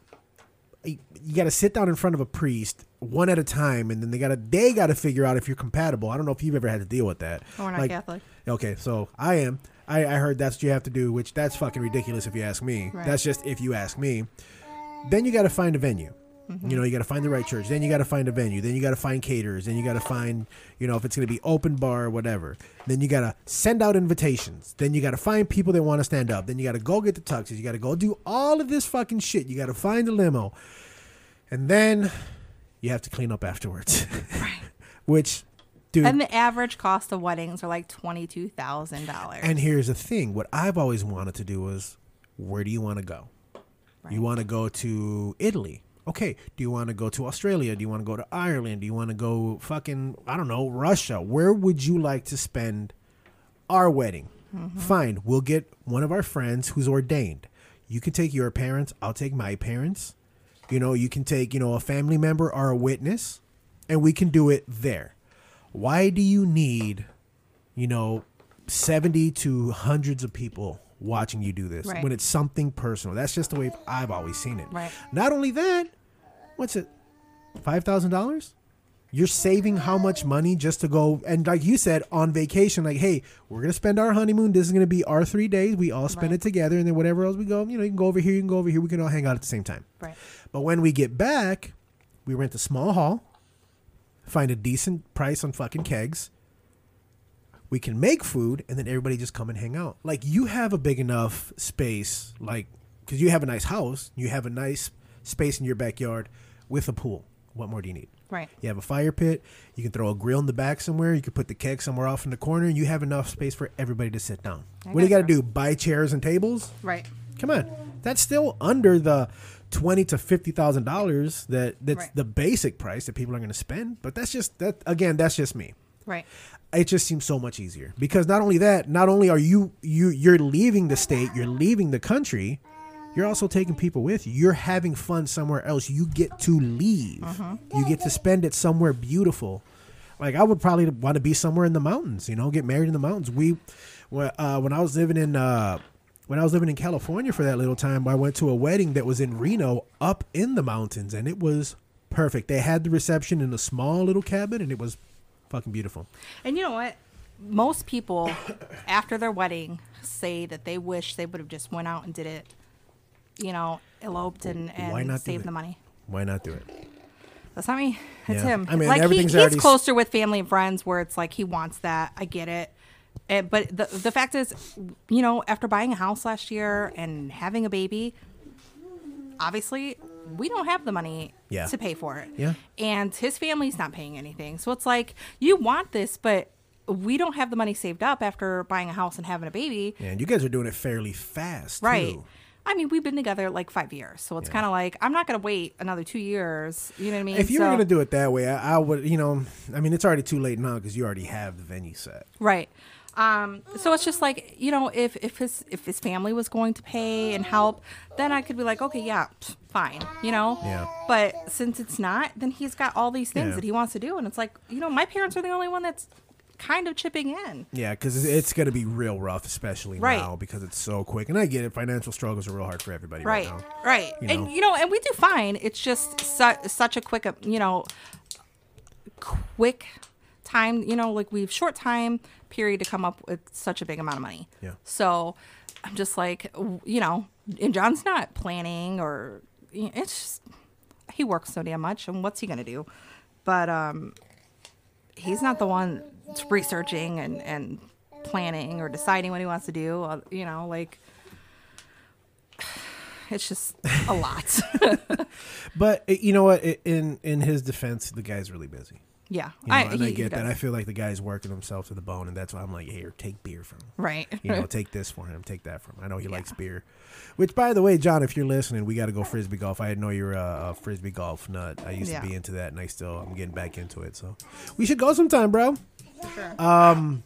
you got to sit down in front of a priest one at a time, and then they got to they got to figure out if you're compatible. I don't know if you've ever had to deal with that. We're not Like, Catholic. Okay, so I am. I, I heard that's what you have to do, which that's fucking ridiculous if you ask me. Right. That's just if you ask me. Then you got to find a venue. Mm-hmm. You know, you got to find the right church. Then you got to find a venue. Then you got to find caterers. Then you got to find, you know, if it's going to be open bar or whatever. Then you got to send out invitations. Then you got to find people that want to stand up. Then you got to go get the tuxes. You got to go do all of this fucking shit. You got to find the limo. And then you have to clean up afterwards. Right. Which, dude. And the average cost of weddings are like twenty-two thousand dollars. And here's the thing. What I've always wanted to do is, where do you want to go? Right. You want to go to Italy. Okay. Do you want to go to Australia? Do you want to go to Ireland? Do you want to go fucking, I don't know, Russia? Where would you like to spend our wedding? Mm-hmm. Fine. We'll get one of our friends who's ordained. You can take your parents. I'll take my parents. You know, you can take, you know, a family member or a witness, and we can do it there. Why do you need, you know, seventy to hundreds of people watching you do this Right. when it's something personal? That's just the way I've always seen it. Right. Not only that, what's it, five thousand dollars? You're saving how much money just to go, and like you said, on vacation, like, hey, we're going to spend our honeymoon. This is going to be our three days. We all spend Right. it together, and then whatever else we go, you know, you can go over here, you can go over here. We can all hang out at the same time. Right. But when we get back, we rent a small hall, find a decent price on fucking kegs. We can make food, and then everybody just come and hang out. Like, you have a big enough space, like, because you have a nice house, you have a nice space in your backyard with a pool. What more do you need? Right. You have a fire pit. You can throw a grill in the back somewhere. You can put the keg somewhere off in the corner. And you have enough space for everybody to sit down. I What do you got to gotcha. do? Buy chairs and tables? Right. Come on. That's still under the twenty to fifty thousand dollars that that's Right. the basic price that people are going to spend. But that's just that again. That's just me. Right. It just seems so much easier because not only that, not only are you you you're leaving the state, you're leaving the country, you're also taking people with you. You're having fun somewhere else. You get to leave. Uh-huh. You get to spend it somewhere beautiful. Like I would probably want to be somewhere in the mountains. You know, get married in the mountains. We, uh, when I was living in uh, when I was living in California for that little time, I went to a wedding that was in Reno, up in the mountains, and it was perfect. They had the reception in a small little cabin, and it was fucking beautiful. And you know what? Most people, after their wedding, say that they wish they would have just went out and did it, you know, eloped and, Why and not do saved it? the money. Why not do it? That's not me. It's Yeah. him. I mean, like he, everything's he's already s- closer with family and friends where it's like he wants that. I get it. And, but the the fact is, you know, after buying a house last year and having a baby, obviously we don't have the money Yeah. to pay for it. Yeah. And his family's not paying anything. So it's like, you want this, but we don't have the money saved up after buying a house and having a baby. And you guys are doing it fairly fast, Right. too. I mean, we've been together like five years. So it's Yeah. kind of like, I'm not going to wait another two years. You know what I mean? If you so, were going to do it that way, I, I would, you know, I mean, it's already too late now because you already have the venue set. Right. Um, so it's just like, you know, if, if his if his family was going to pay and help, then I could be like, okay, yeah, pff, fine, you know? Yeah. But since it's not, then he's got all these things Yeah. that he wants to do. And it's like, you know, my parents are the only one that's kind of chipping in. Yeah, because it's going to be real rough, especially Right. now because it's so quick. And I get it. Financial struggles are real hard for everybody right, Right. now. Right. You and, know. you know, and we do fine. It's just su- such a quick, uh, you know, quick time, you know, like we've short time period to come up with such a big amount of money. Yeah. So I'm just like, w- you know, and John's not planning or you know, it's just, he works so damn much and what's he going to do? But um, he's not the one researching and, and planning or deciding what he wants to do. Uh, you know, like it's just a lot. But uh, you know what? I- In in his defense, the guy's really busy. Yeah. You know, I, and he- I he get that. does. I feel like the guy's working himself to the bone, and that's why I'm like, here, take beer from him. Right. You know, take this for him. Take that from him. I know he likes beer. Which, by the way, John, if you're listening, we got to go frisbee golf. I didn't know you were a, a frisbee golf nut. I used Yeah. to be into that, and I still I'm getting back into it. So we should go sometime, bro. Sure. Um,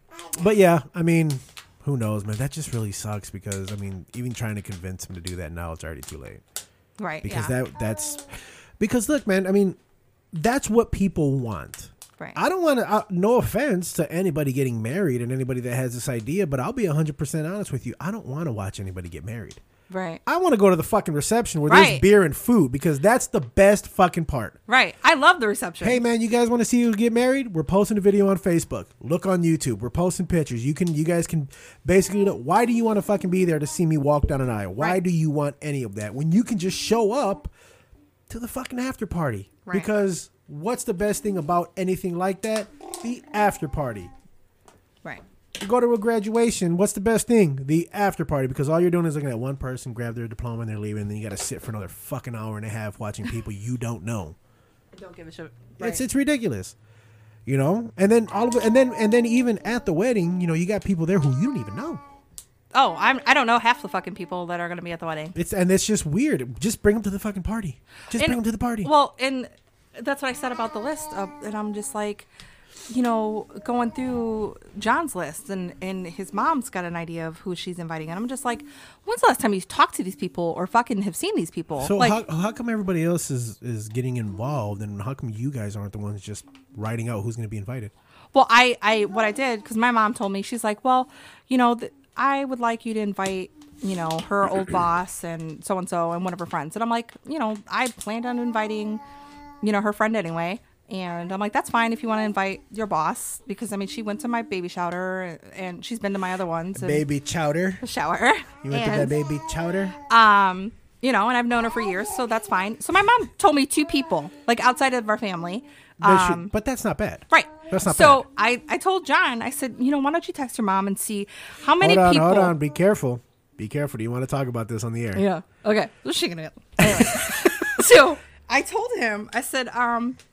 but yeah, I mean, who knows, man? That just really sucks because I mean, even trying to convince him to do that now, it's already too late. Right. Because yeah. that that's because look, man. I mean, that's what people want. Right. I don't want to. Uh, no offense to anybody getting married and anybody that has this idea, but I'll be one hundred percent honest with you. I don't want to watch anybody get married. Right. I want to go to the fucking reception where there's Right. beer and food because that's the best fucking part. Right. I love the reception. Hey man, you guys want to see you get married? We're posting a video on Facebook. Look on YouTube. We're posting pictures. You can, you guys can basically. Why do you want to fucking be there to see me walk down an aisle? Why Right. do you want any of that when you can just show up to the fucking after party? Right. Because what's the best thing about anything like that? The after party. Right. You go to a graduation. What's the best thing? The after party. Because all you're doing is looking at one person grab their diploma and they're leaving, and then you got to sit for another fucking hour and a half watching people you don't know. Don't give a shit. It's it's ridiculous, you know. And then all of it, and then and then even at the wedding, you know, you got people there who you don't even know. Oh, I'm. I don't know half the fucking people that are going to be at the wedding. It's and it's just weird. Just bring them to the fucking party. Just And- bring them to the party. Well, and that's what I said about the list. Of, and I'm just like, you know, going through John's list, and and his mom's got an idea of who she's inviting, and I'm just like, when's the last time you talked to these people or fucking have seen these people? so like, how how come everybody else is is getting involved, and how come you guys aren't the ones just writing out who's going to be invited? well, I I what I did because my mom told me, she's like, well, you know, th- I would like you to invite, you know, her old boss and so and so and one of her friends, and I'm like, you know, I planned on inviting, you know, her friend anyway. And I'm like, that's fine if you want to invite your boss, because I mean, she went to my baby shower and she's been to my other ones. And Baby chowder. shower. You went to and, that baby chowder. um, you know, and I've known her for years, so that's fine. So my mom told me two people, like outside of our family. That should- Um, but that's not bad. right. That's not so bad. I, I told John, I said, you know, why don't you text your mom and see how many Hold on, people. hold on. Be careful. Be careful. Do you want to talk about this on the air? Yeah. Okay. What's she gonna get? Anyway. So I told him, I said, um,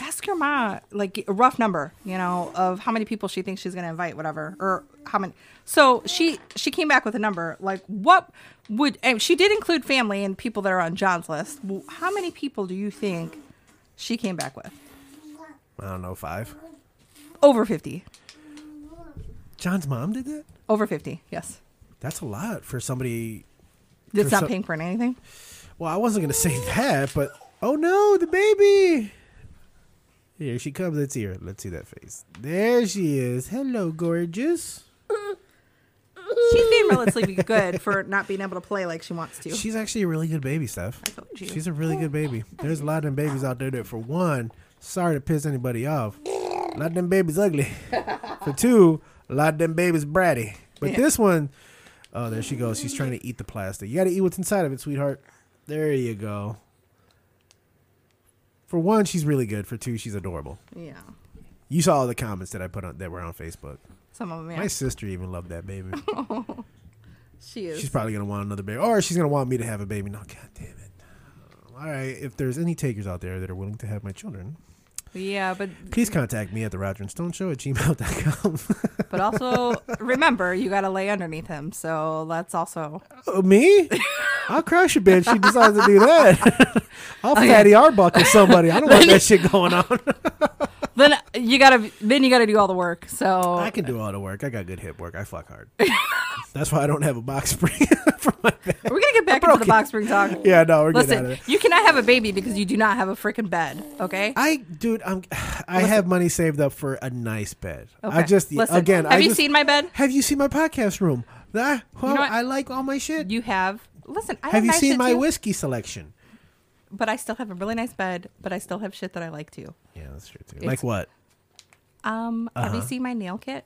ask your mom, like, a rough number, you know, of how many people she thinks she's going to invite, whatever, or how many. So she she came back with a number. Like, what would, and she did include family and people that are on John's list. How many people do you think she came back with? I don't know, five. Over fifty. John's mom did that? Over fifty, yes. That's a lot for somebody. That's for not some- paying for anything. Well, I wasn't going to say that, but oh no, the baby. Here she comes. Let's see her. Let's see that face. There she is. Hello, gorgeous. She's being relatively good for not being able to play like she wants to. She's actually a really good baby, Steph. I told you. She's a really good baby. There's a lot of them babies out there that, for one, sorry to piss anybody off, a lot of them babies ugly. For two, a lot of them babies bratty. But Yeah. this one, oh, there she goes. She's trying to eat the plastic. You got to eat what's inside of it, sweetheart. There you go. For one, she's really good. For two, she's adorable. Yeah. You saw all the comments that I put on that were on Facebook. Some of them, yeah. My sister even loved that baby. She is. She's probably gonna want another baby, or she's gonna want me to have a baby. No, god damn it. All right, if there's any takers out there that are willing to have my children, Yeah, but please contact me at the Roger and Stone Show at gmail dot com. but also remember you got to lay underneath him. So that's also Oh, me? I'll crush a bitch. She decides to do that. I'll Okay. fatty Arbuckle somebody. I don't want that shit going on. then you got to then you got to do all the work. So I can do all the work. I got good hip work. I fuck hard. That's why I don't have a box spring for my back. we're gonna get back into the broken. box spring talk. Yeah, no, we're getting out Listen, of it. you cannot have a baby because you do not have a freaking bed. Okay. I, dude, I'm. I have money saved up for a nice bed. Okay. I just Listen, again. Have I you just, seen my bed? Have you seen my podcast room? Ah, well, know what? I like all my shit. You have. Listen, I have, have you nice seen shit my too, whiskey selection? but I still have a really nice bed. But I still have shit that I like too. Yeah, that's true too. It's- Like what? Um, have you Uh-huh. seen my nail kit?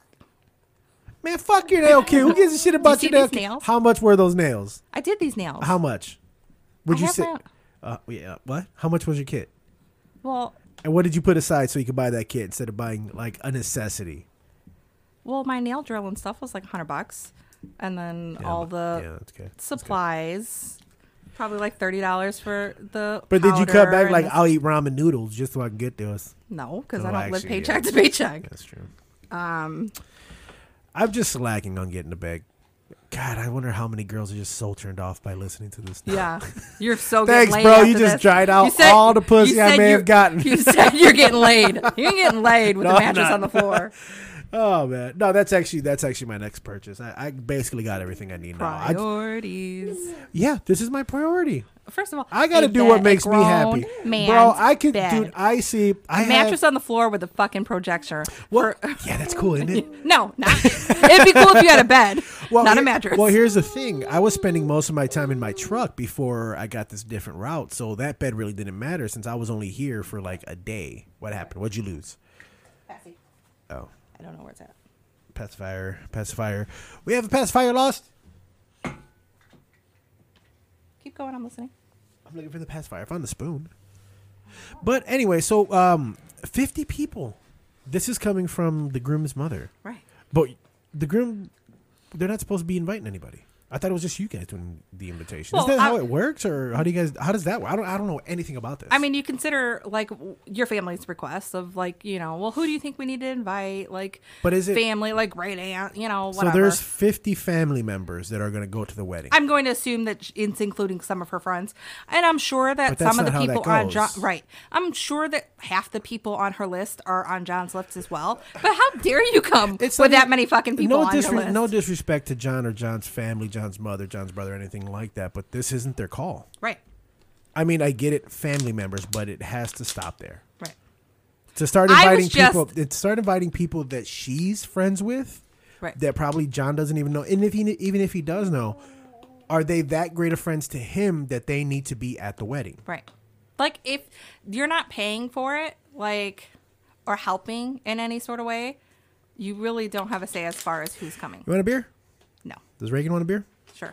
Man, fuck your nail kit. Who gives a shit about see your nail these kit? nails? How much were those nails? I did these nails. How much? Would I you have say? my own- Uh, yeah. What? How much was your kit? Well, And what did you put aside so you could buy that kit instead of buying like a necessity? well, my nail drill and stuff was like a hundred bucks, and then Yeah, all but- the yeah, that's good. That's good. supplies, probably like thirty dollars for the. But did you cut powder back and like the- I'll eat ramen noodles just so I can get those? No, because Oh, I don't live actually, paycheck yeah. to paycheck. That's true. Um, I'm just slacking on getting a bag. God, I wonder how many girls are just so turned off by listening to this. yeah, you're so Thanks, getting laid bro. after You just this. dried out You said- all the pussy you I said may you- have gotten. You said you're getting laid. You're getting laid with No, the I'm mattress not. on the floor. Oh man, no, that's actually that's actually my next purchase. I, I basically got everything I need now. I, Priorities. yeah, this is my priority. First of all, I got to a do what bed- makes a me happy, grown man's bro. I could, bed. dude. I see. I A mattress have, on the floor with a fucking projector. well, For- yeah, that's cool, isn't it? no, not. It'd be cool if you had a bed, Well, not a here- mattress. Well, here's the thing. I was spending most of my time in my truck before I got this different route, so that bed really didn't matter since I was only here for like a day. What happened? What'd you lose? Patsy. Oh, I don't know where it's at. pacifier, pacifier. We have a pacifier lost. Keep going. I'm listening. I'm looking for the pacifier. I found the spoon. But anyway, so um, fifty people. This is coming from the groom's mother. Right. But the groom, they're not supposed to be inviting anybody. I thought it was just you guys doing the invitation. Well, is that how I- it works, or how do you guys? How does that work? I don't. I don't know anything about this. I mean, you consider like w- your family's requests of like, you know, well, who do you think we need to invite? Like, But is it- family, like great aunt, you know, so whatever. there's fifty family members that are going to go to the wedding. I'm going to assume that sh- it's including some of her friends, and I'm sure that But that's some of not the how that people on John, goes. right? I'm sure that half the people on her list are on John's list as well. But how dare you come It's with not that even- many fucking people no on your list? No disrespect to John or John's family, John's mother, John's brother, anything like that. But this isn't their call. Right, I mean, I get it, family members, but it has to stop there. right. To start I inviting was just- people, to start inviting people that she's friends with, Right. that probably John doesn't even know. And if he, even if he does know, are they that great of friends to him that they need to be at the wedding? Right. Like if you're not paying for it, like, or helping in any sort of way, you really don't have a say as far as who's coming. You want a beer? No. Does Reagan want a beer? Sure.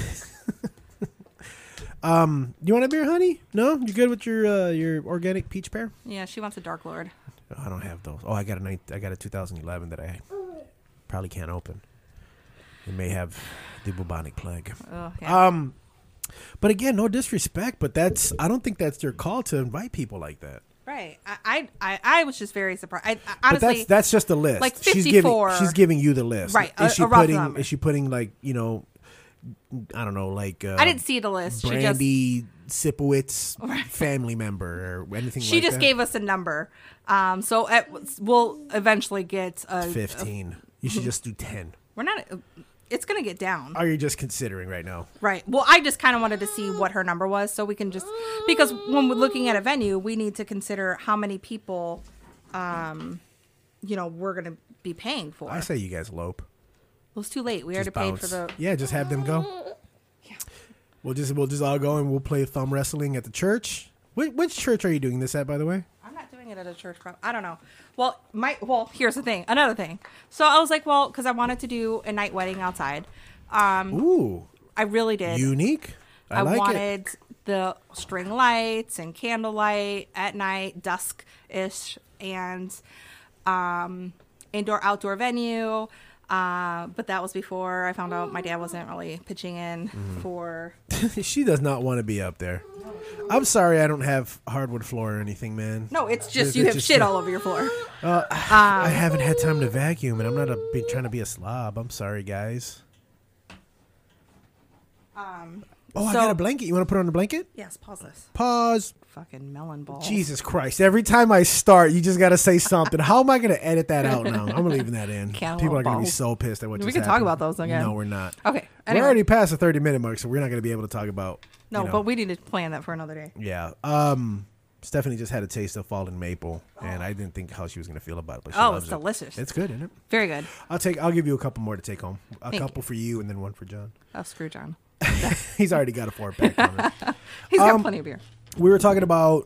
Um, you want a beer, honey? No, you good with your uh, your organic peach pear? Yeah, she wants a Dark Lord. Oh, I don't have those. Oh, I got a nine, I got a two thousand eleven that I probably can't open. It may have the bubonic plague. Oh, yeah. Um, but again, no disrespect, but that's I don't think that's their call to invite people like that. Right. I, I, I, I was just very surprised. I, I, But honestly, that's that's just a list. like she's giving fifty-four she's giving you the list. Right, Is a- she a rough putting number. is she putting like, you know, I don't know, like uh, I didn't see the list. She just Brandy Sipowicz family member or anything she like just that? gave us a number. Um, so at, we'll eventually get a, fifteen. You should just do ten. We're not. It's gonna get down. Are you just considering right now? Right. Well, I just kind of wanted to see what her number was, so we can just because when we're looking at a venue, we need to consider how many people, um, you know, we're gonna be paying for. I say you guys elope. Well, it's too late. We Just already bounce. paid for the. Yeah, just have them go. Yeah. We'll just we'll just all go and we'll play thumb wrestling at the church. Which, which church are you doing this at, by the way? I'm not doing it at a church. Pro- I don't know. Well, my well, here's the thing. Another thing. So I was like, well, because I wanted to do a night wedding outside. Um, Ooh, I really did. unique. I, I like it. wanted the string lights and candlelight at night, dusk ish, and um, indoor outdoor venue. Uh, but that was before I found out my dad wasn't really pitching in Mm-hmm. for. She does not want to be up there. I'm sorry, I don't have hardwood floor or anything, man. No, it's It's- just you it's have just shit a- all over your floor. Uh, I haven't had time to vacuum, and I'm not a, be, trying to be a slob. I'm sorry, guys. Um, Oh, I so- got a blanket. You want to put on the blanket? yes, pause this. Pause. Fucking melon ball. Jesus Christ. Every time I start, you just got to say something. How am I going to edit that out now? I'm leaving that in. Cantaloupe People are going to be balls. so pissed at what We just can talk happened. about those again. No, we're not. Okay. We're Anyway. already past the thirty minute mark, so we're not going to be able to talk about. No, you know, but we need to plan that for another day. Yeah. Um, Stephanie just had a taste of fallen maple, and I didn't think how she was going to feel about it. But she Oh, loves it's it. delicious. It's good, isn't it? Very good. I'll take. I'll give you a couple more to take home. A Thank couple for you, and then one for John. Oh, screw John. He's already got a four pack coming. He's got Um, plenty of beer. We were talking about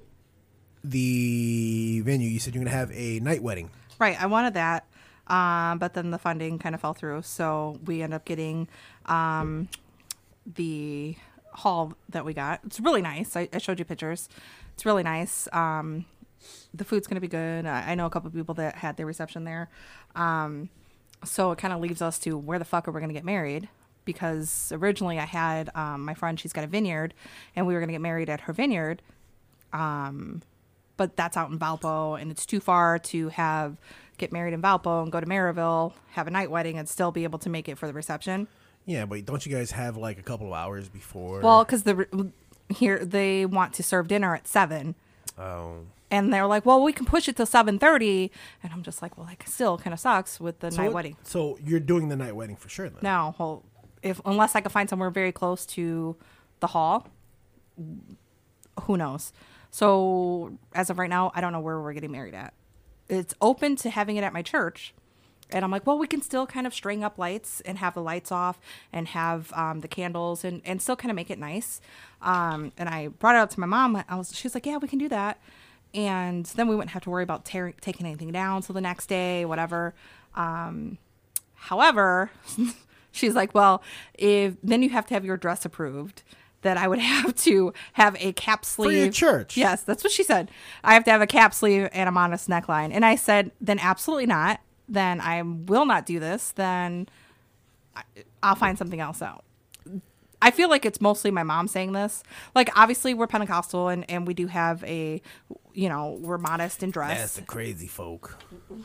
the venue. You said you're going to have a night wedding. Right. I wanted that. Um, but then the funding kind of fell through. So we end up getting um, the hall that we got. It's really nice. I, I showed you pictures. It's really nice. Um, the food's going to be good. I, I know a couple of people that had their reception there. Um, so it kind of leaves us to where the fuck are we going to get married? Because originally I had um, my friend, she's got a vineyard, and we were going to get married at her vineyard. Um, but that's out in Valpo, and it's too far to have get married in Valpo and go to Maryville, have a night wedding, and still be able to make it for the reception. Yeah, but don't you guys have like a couple of hours before? Well, because the here they want to serve dinner at seven, oh, and they're like, "Well, we can push it till seven thirty," and I'm just like, "Well, that still kind of sucks with the so night what- wedding." So you're doing the night wedding for sure then? No, well, if unless I can find somewhere very close to the hall, who knows? So as of right now, I don't know where we're getting married at. It's open to having it at my church. And I'm like, well, we can still kind of string up lights and have the lights off and have um, the candles and, and still kind of make it nice. Um, and I brought it up to my mom. I was, she was like, yeah, we can do that. And then we wouldn't have to worry about tearing, taking anything down till the next day, whatever. Um, however, she's like, well, if then you have to have your dress approved. That I would have to have a cap sleeve. For your church. Yes, that's what she said. I have to have a cap sleeve and a modest neckline. And I said, then absolutely not. Then I will not do this. Then I- I'll find something else out. I feel like it's mostly my mom saying this. Like, obviously, we're Pentecostal and, and we do have a, you know, we're modest in dress. That's the crazy folk.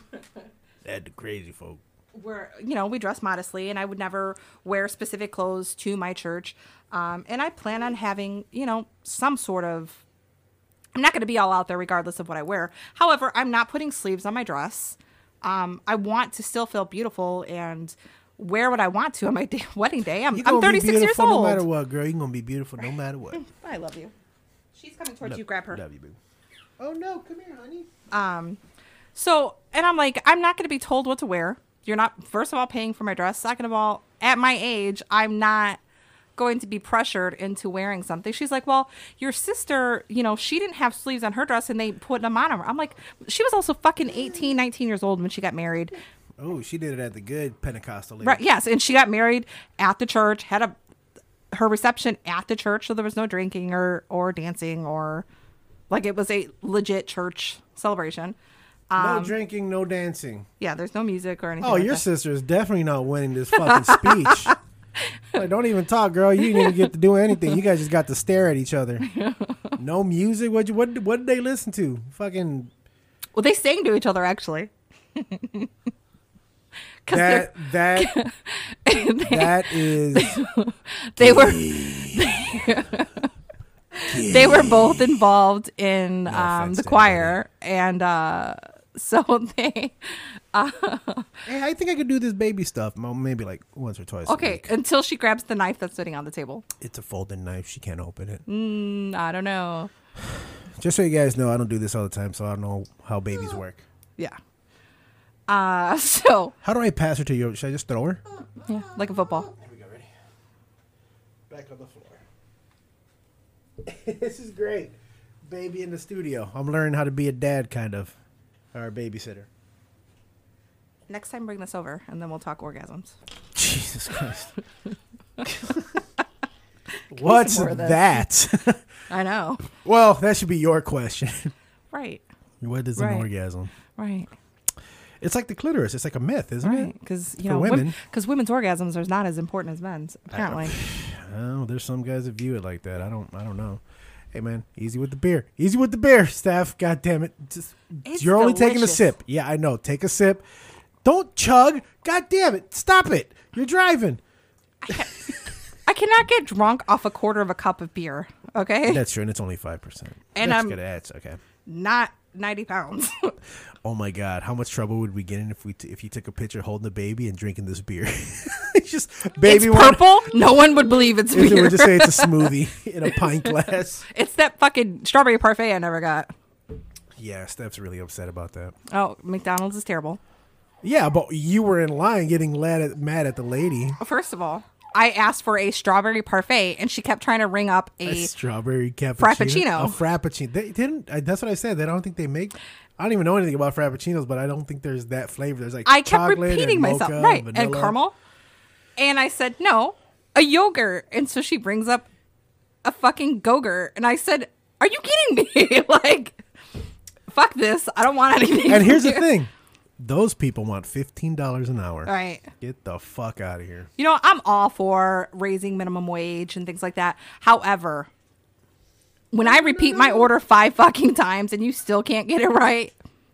That's the crazy folk. We're, you know, we dress modestly, and I would never wear specific clothes to my church. Um, and I plan on having, you know, some sort of, I'm not going to be all out there regardless of what I wear. However, I'm not putting sleeves on my dress. Um, I want to still feel beautiful and wear what I want to on my day, wedding day. I'm, You're I'm gonna be thirty-six years beautiful old. no matter what, girl. You're going to be beautiful no matter what. I love you. She's coming towards you. Grab her. Love you, boo. Oh, no. Come here, honey. Um, so, and I'm like, I'm not going to be told what to wear. You're not, first of all, paying for my dress. Second of all, at my age, I'm not going to be pressured into wearing something. She's like, well, your sister, you know, she didn't have sleeves on her dress and they put them on her. I'm like, she was also fucking eighteen, nineteen years old when she got married. Oh, she did it at the good Pentecostal. Right. Yes. And she got married at the church, had a, her reception at the church. So there was no drinking or, or dancing or like it was a legit church celebration. No drinking, no dancing. Yeah. There's no music or anything. Oh, like your that. sister is definitely not winning this fucking speech. Like, don't even talk, girl. You didn't even get to do anything. You guys just got to stare at each other. No music. What? What? What did they listen to? Fucking. Well, they sang to each other actually. That that they, that is. They were. They were both involved in No um, offense the to choir, and uh, so they. Uh, Hey, I think I could do this baby stuff. Well, maybe like once or twice. A okay, week. until she grabs the knife that's sitting on the table. It's a folding knife. She can't open it. Mm, I don't know. Just so you guys know, I don't do this all the time, so I don't know how babies work. Yeah. Uh, so How do I pass her to you? Should I just throw her? yeah, like a football. Here we go. Ready? Back on the floor. This is great. Baby in the studio. I'm learning how to be a dad, kind of. Or a babysitter. Next time, bring this over, and then we'll talk orgasms. Jesus Christ. What's more of this. that? I know. Well, that should be your question. Right. What is Right. an orgasm? Right. It's like the clitoris. It's like a myth, isn't Right. it? Because you For know, women. because women's orgasms are not as important as men's. Apparently. Oh, there's some guys that view it like that. I don't. I don't know. Hey man, easy with the beer. Easy with the beer, Steph. God damn it. Just, It's you're only taking a delicious. sip. Yeah, I know. Take a sip. Don't chug. God damn it. Stop it. You're driving. I cannot get drunk off a quarter of a cup of beer. Okay. That's true, and it's only five percent. And That's I'm- good. That's okay. Not ninety pounds. Oh my God, how much trouble would we get in if we t- if you took a picture holding the baby and drinking this beer? It's just baby It's one- purple. No one would believe it's We'll beer. just say it's a smoothie in a pint glass. It's that fucking strawberry parfait I never got. Yeah, Steph's really upset about that. Oh, McDonald's is terrible. Yeah, but you were in line getting mad at, mad at the lady. First of all, I asked for a strawberry parfait, and she kept trying to ring up A a. strawberry cappuccino. Frappuccino. A frappuccino. They didn't. I, that's what I said. They don't think they make. I don't even know anything about frappuccinos, but I don't think there's that flavor. There's like I kept chocolate repeating and myself, mocha right, and, and vanilla. caramel. And I said, no, a yogurt. And so she brings up a fucking Go-Gurt. And I said, are you kidding me? Like, fuck this. I don't want anything. And from here's the you. thing: those people want fifteen dollars an hour. Right. Get the fuck out of here. You know, I'm all for raising minimum wage and things like that. However, when I repeat my order five fucking times and you still can't get it right,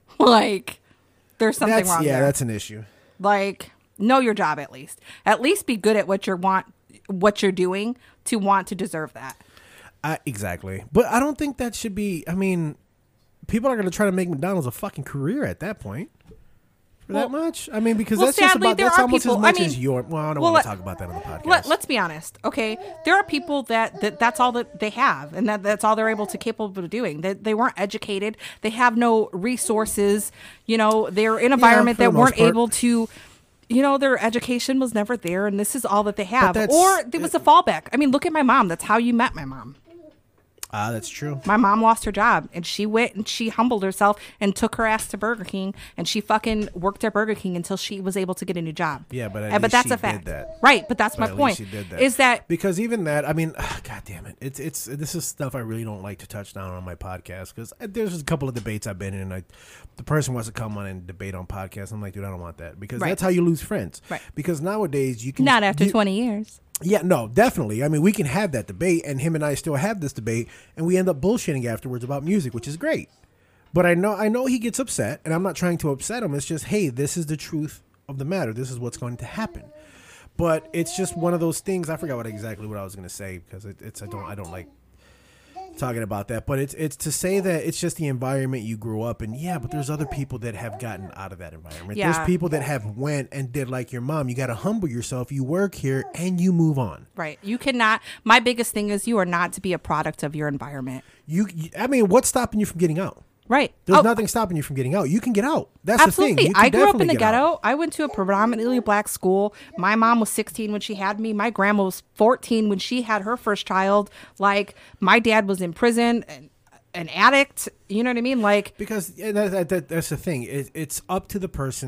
like, there's something That's wrong yeah, there. that's an issue. Like, know your job at least. At least be good at what you're want, what you're doing to want to deserve that. I, exactly, but I don't think that should be. I mean, people are going to try to make McDonald's a fucking career at that point. For that Well- much? I mean, because well, that's just sadly, about there that's are almost people- as I much mean- as your. Well, I don't well, want let- to talk about that on the podcast. Let, let's be honest, okay? There are people that, that that's all that they have, and that that's all they're able to capable of doing. They, they weren't educated. They have no resources. You know, they're in an environment for the that most weren't part. able to. You know, their education was never there, and this is all that they have. that's- Or there was a fallback. I mean, look at my mom. That's how you met my mom. Ah, that's true. My mom lost her job, and she went and she humbled herself and took her ass to Burger King, and she fucking worked at Burger King until she was able to get a new job. Yeah, but at And- but least that's she a fact, did that. right? But that's But my at point. least she did that. Is that because even that, I mean, ugh, God damn it, it's it's this is stuff I really don't like to touch down on my podcast because there's a couple of debates I've been in, and I, the person wants to come on and debate on podcasts. I'm like, dude, I don't want that because Right. that's how you lose friends. Right. Because nowadays you can not after you- twenty years? Yeah, no, definitely. I mean, we can have that debate, and him and I still have this debate, and we end up bullshitting afterwards about music, which is great. But I know, I know he gets upset, and I'm not trying to upset him. It's just, hey, this is the truth of the matter. This is what's going to happen. But it's just one of those things. I forgot what exactly what I was going to say because it, it's I don't I don't like talking about that. But it's it's to say that it's just the environment you grew up in. Yeah, but there's other people that have gotten out of that environment. Yeah. There's people that have went and did like your mom. You got to humble yourself. You work here and you move on. Right. You cannot. My biggest thing is you are not to be a product of your environment. You, you I mean, what's stopping you from getting out? Right. There's Oh, nothing stopping you from getting out. You can get out. That's absolutely. the thing. You can I grew up in definitely the get out. ghetto. I went to a predominantly black school. My mom was sixteen when she had me. My grandma was fourteen when she had her first child. Like, my dad was in prison, an, an addict. You know what I mean? Like, Because yeah, that, that, that, that's the thing. It, it's up to the person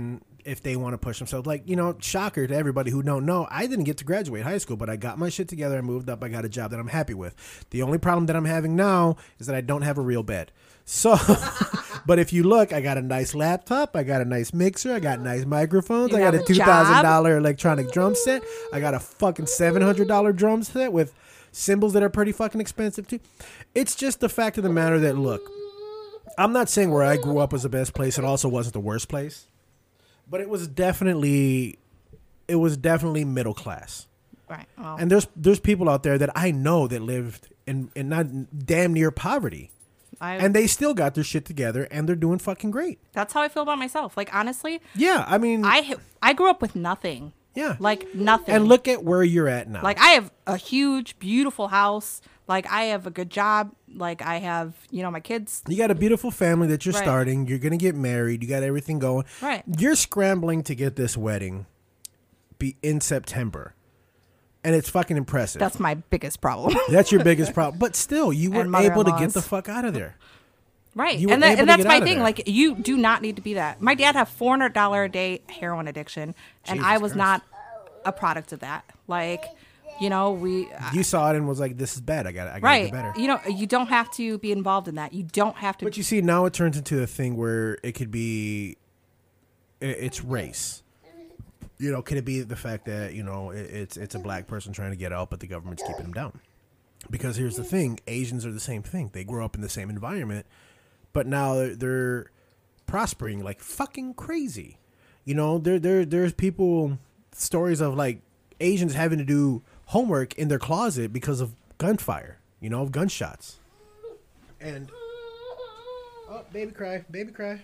if they want to push themselves. Like, you know, shocker to everybody who don't know, I didn't get to graduate high school, but I got my shit together. I moved up. I got a job that I'm happy with. The only problem that I'm having now is that I don't have a real bed. So, but if you look, I got a nice laptop. I got a nice mixer. I got nice microphones. You I got have a a two thousand dollars job? electronic drum set. I got a fucking seven hundred dollars drum set with cymbals that are pretty fucking expensive too. It's just the fact of the matter that, look, I'm not saying where I grew up was the best place. It also wasn't the worst place, but it was definitely, it was definitely middle class. Right. Well, And there's there's people out there that I know that lived in in not damn near poverty, I, and they still got their shit together and they're doing fucking great. that's how I feel about myself. Like, honestly, Yeah, I mean, I I grew up with nothing. yeah, Like, nothing. and look at where you're at now. Like, I have a huge, beautiful house. Like, I have a good job. Like, I have, you know, my kids. you got a beautiful family that you're Right. starting. You're gonna get married. You got everything going. Right. You're scrambling to get this wedding be in September, and it's fucking impressive. That's my biggest problem. That's your biggest problem. But still, you were And able to get mother-in-laws. the fuck out of there. Right. You were And, that, able and to that's get my out of thing. there. Like, you do not need to be that. My dad had four hundred dollars a day heroin addiction, and Jesus I was Christ. not a product of that. Like, you know, we. You saw it and was like, "This is bad. I got. I got to Right. get better." You know, you don't have to be involved in that. You don't have to. But you see, now it turns into a thing where it could be, i- it's race. You know, could it be the fact that, you know, it, it's it's a black person trying to get out, but the government's keeping them down? Because here's the thing: Asians are the same thing. They grow up in the same environment, but now they're, they're prospering like fucking crazy. You know, there there there's people stories of like Asians having to do homework in their closet because of gunfire. You know, of gunshots. And oh, baby cry, baby cry.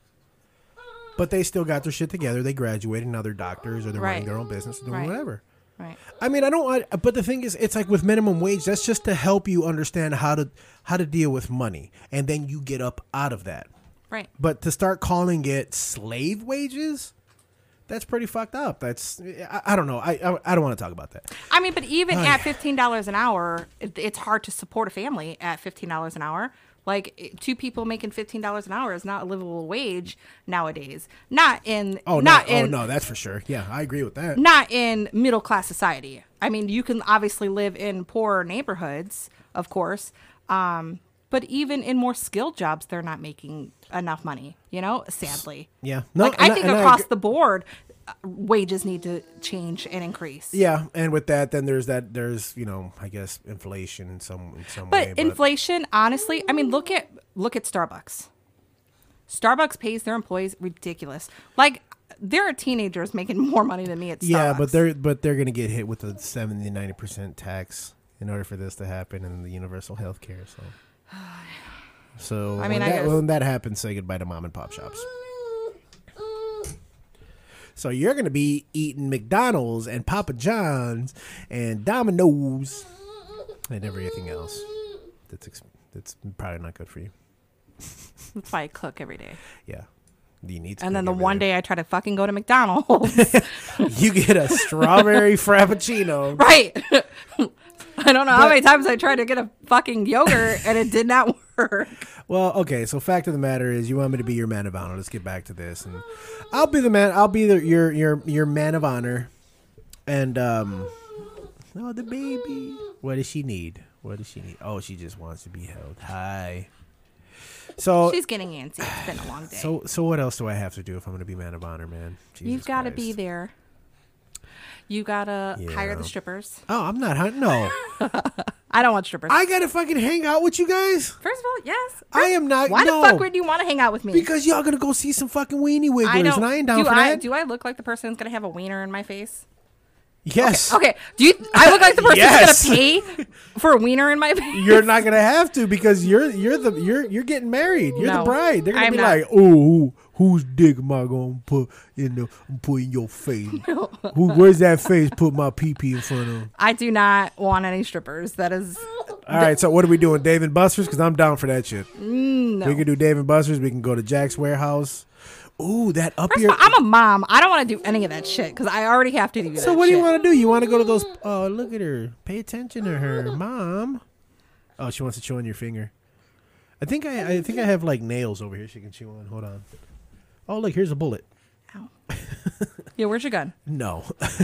But they still got their shit together. They graduated. Now they're doctors or they're running Right. their own business, or doing Right. whatever. Right. I mean, I don't want, but the thing is, it's like with minimum wage, that's just to help you understand how to how to deal with money, and then you get up out of that. Right. But to start calling it slave wages, that's pretty fucked up. That's I, I don't know. I I, I don't want to talk about that. I mean, but even Ay. at fifteen dollars an hour, it, it's hard to support a family at fifteen dollars an hour. Like, it- two people making fifteen dollars an hour is not a livable wage nowadays. Not in Oh not no, in oh no, that's for sure. Yeah, I agree with that. not in middle class society. I mean, you can obviously live in poorer neighborhoods, of course. Um, but even in more skilled jobs, they're not making enough money, you know, sadly. Yeah, no, like, I and think and across agree- the board, uh, wages need to change and increase. Yeah, and with that, then there's that. There's you know, I guess inflation in some in some But way. inflation, honestly, I mean, look at look at Starbucks. Starbucks pays their employees ridiculous. Like, there are teenagers making more money than me at Starbucks. Yeah, but they're but they're gonna get hit with a seventy, ninety percent tax in order for this to happen in the universal health care. So, so I mean, when, I that, guess- when that happens, say goodbye to mom and pop shops. So you're gonna be eating McDonald's and Papa John's and Domino's and everything else. That's ex- that's probably not good for you. That's why I cook every day. Yeah. Do you need to And then cook the every one day? day I try to fucking go to McDonald's. You get a strawberry frappuccino. Right. I don't know how many times I tried to get a fucking yogurt and it did not work. Well, okay. So, fact of the matter is, you want me to be your man of honor. Let's get back to this, and I'll be the man. I'll be the, your your your man of honor. And um, oh, the baby. What does she need? What does she need? Oh, she just wants to be held. Hi. So, She's getting antsy. It's been a long day. so, so, what else do I have to do if I'm going to be man of honor, man? Jesus You've got to Christ. be there. You got to hire Yeah. the strippers. Oh, I'm not. hun- No, I don't want strippers. I gotta fucking hang out with you guys. First of all, yes. I am not. Why no, the fuck would you want to hang out with me? Because y'all gonna go see some fucking weenie wigglers, I don't. and I ain't down do for I, that. Do I look like the person who's gonna have a wiener in my face? Yes. Okay. Do you? I look like the person Yes. who's gonna pay for a wiener in my face. You're not gonna have to because you're you're the you're you're getting married. You're the No, bride. They're gonna I'm be not. like, oh, who, whose dick am I gonna put in the put in your face? Who? Where's that face? Put my pee pee in front of. I do not want any strippers. That is. All right. So what are we doing, Dave and Buster's? Because I'm down for that shit. No. We can do Dave and Buster's. We can go to Jack's Warehouse. Ooh, that up First your. of all, I'm a mom. I don't want to do any of that shit because I already have to do that. So what do you shit. want to do? You want to go to those? Oh, look at her. Pay attention to her, mom. Oh, she wants to chew on your finger. I think I, I think I have like nails over here she can chew on. Hold on. Oh, look, here's a bullet. Ow. Yeah, where's your gun? No.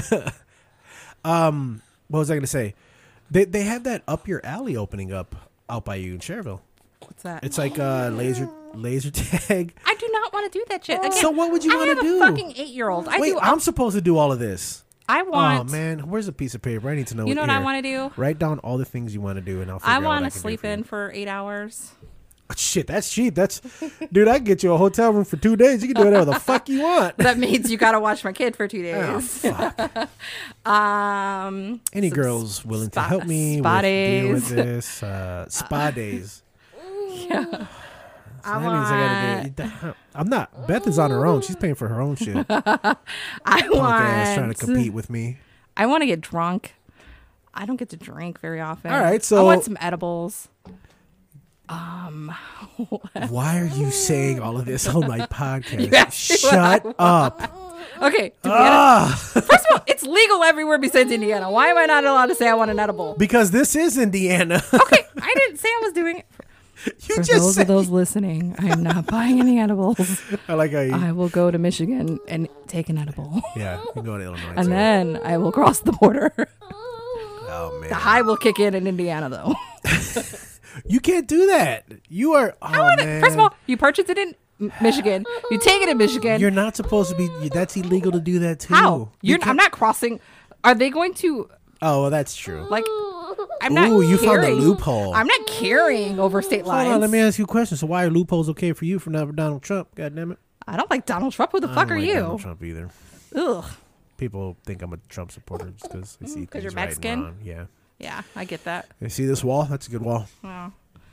um, what was I going to say? They they have that Up Your Alley opening up out by you in Cherville. What's that? It's like uh, laser laser tag. I do not want to do that shit. Again, So what would you I want have to do? a fucking eight-year-old. I Wait, do. I'm supposed to do all of this. I want. Oh man, where's a piece of paper? I need to know. You know what I here. want to do? Write down all the things you want to do, and I'll. Figure I out want what to can do sleep for you. in for eight hours. Oh, shit, that's cheap. That's, dude, I can get you a hotel room for two days. You can do whatever the fuck you want. That means you got to watch my kid for two Oh, days. fuck. um, Any some girls willing spa- to help me spa with dealing with days. this? Uh, spa days. Yeah. So I that means I gotta do. I'm not. Beth is on her own. She's paying for her own shit. Punk I ass trying want. to compete with me. I want to get drunk. I don't get to drink very often. All right, I so- want some edibles. Um, Why are you saying all of this on my podcast? asked me what Shut up. okay. Indiana, Ah, first of all, it's legal everywhere besides Indiana. Why am I not allowed to say I want an edible? because this is Indiana. Okay, I didn't say I was doing it. You For just those said. of those listening, I am not buying any edibles. I like how you. I will go to Michigan and take an edible. Yeah, you can go to Illinois. And too. then I will cross the border. Oh man, The high will kick in in Indiana, though. you can't do that. You are. Oh man. First of all, you purchase it in M- Michigan. You take it in Michigan. you're not supposed to be. That's illegal to do that too. How? You're, You I'm not crossing. Are they going to, Oh, well, that's true. like, I'm not Ooh, you found the carrying- loophole. I'm not carrying over state lines. Hold on, let me ask you a question. So why are loopholes okay for you for not Donald Trump? God damn it. I don't like Donald Trump. Who the I fuck don't are like you? Donald Trump either. Ugh. People think I'm a Trump supporter just because I see 'Cause things you're right Mexican? and wrong. Yeah. Yeah, I get that. You see this wall? That's a good wall. Wow.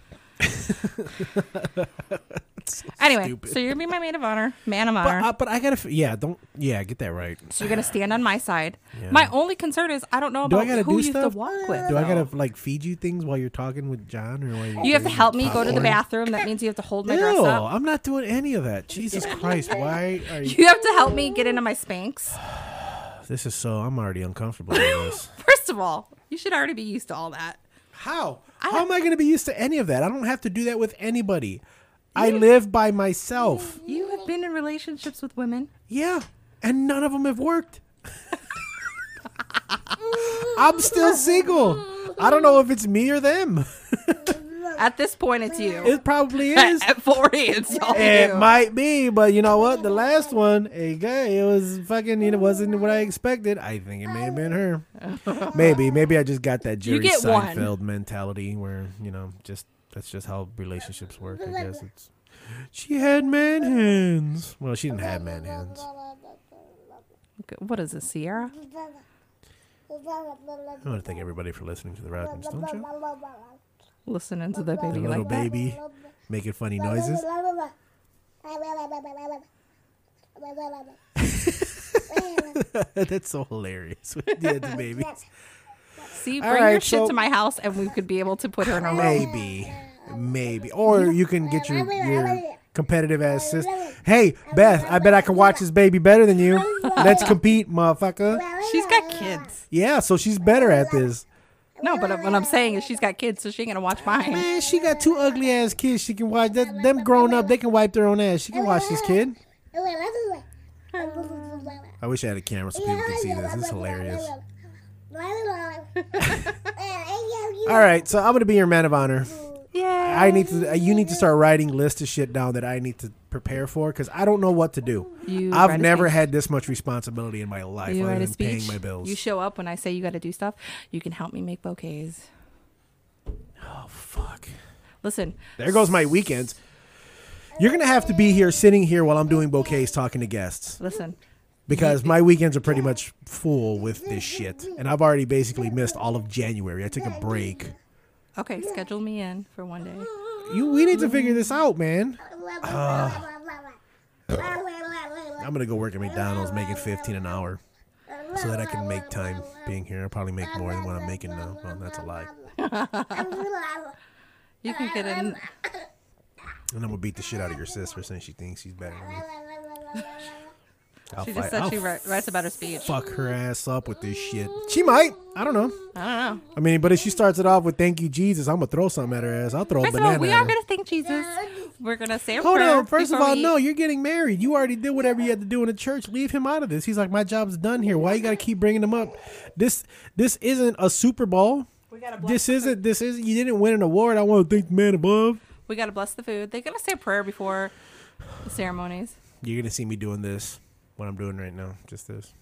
Anyway, stupid. so you're gonna be my maid of honor, man of But, honor. uh, but I gotta, f- yeah, don't, yeah, get that right. so you're gonna stand on my side. Yeah. My only concern is I don't know Do I about gotta who do you have stuff? to walk with. Do I though. gotta like feed you things while you're talking with John, or while you're You have to eating help me go to the popcorn? bathroom. That means you have to hold my dress Ew, up. I'm not doing any of that. Jesus Christ, why are you? You have to help me get into my Spanx. This is so. I'm already uncomfortable with this. First of all, you should already be used to all that. How? I How have- am I going to be used to any of that? I don't have to do that with anybody. I live by myself. You have been in relationships with women. Yeah, and none of them have worked. I'm still single. I don't know if it's me or them. At this point, it's you. It probably is. At forty, it's all It you. might be, but you know what? The last one, hey, guy, it was fucking. It wasn't what I expected. I think it may have been her. Maybe, maybe I just got that Jerry get one. Seinfeld mentality where you know, just that's just how relationships work. I guess it's. She had man hands. Well, she didn't have man hands. What is this, Sierra? I want to thank everybody for listening to the Roger and Stone Show. Listening to the The baby little like that. baby making funny noises. That's so hilarious. Yeah, the baby. See, All bring right, your shit so- to my house, and we could be able to put her in a room. Maybe, maybe, or you can get your your competitive ass sister. Hey, Beth, I bet I can watch this baby better than you. Let's compete, motherfucker. She's got kids. Yeah, so she's better at this. No, but what I'm saying is she's got kids, so she ain't gonna watch mine. Man, she got two ugly ass kids. She can watch that. Them grown up, they can wipe their own ass. She can watch this kid. I wish I had a camera so people could see this. This is hilarious. All right, so I'm gonna be your man of honor. Yeah. I need to. You need to start writing lists of shit down that I need to prepare for because I don't know what to do. You I've write a never speech. had this much responsibility in my life You other write a than paying speech. my bills. You show up when I say you got to do stuff. You can help me make bouquets. oh fuck! Listen, There goes my weekends. You're gonna have to be here, sitting here while I'm doing bouquets, talking to guests listen. because my weekends are pretty much full with this shit, and I've already basically missed all of January. I took a break. Okay, schedule me in for one day. You, we need to figure this out, man. Uh, I'm gonna go work at McDonald's, making fifteen an hour, so that I can make time being here. I'll probably make more than what I'm making now. Well, that's a lie. You can get in. And I'm gonna beat the shit out of your sister since she thinks she's better than me. I'll She fight- just said I'll she wri- writes about her speech. fuck her ass up with this shit. She might. I don't know. I don't know. I mean, but if she starts it off with "Thank you, Jesus," I'm gonna throw something at her ass. I'll throw First a of all, banana. we at are her. gonna thank Jesus. we're gonna say a Hold prayer. on. First of before all, we no, eat. you're getting married. You already did whatever you had to do in the church. Leave him out of this. He's like, my job's done here. Why you got to keep bringing him up? This this isn't a Super Bowl. We gotta bless This the isn't. food. This isn't. You didn't win an award. I want to thank the man above. We gotta bless the food. They're gonna say a prayer before the ceremonies. You're gonna see me doing this. What I'm doing right now. Just this.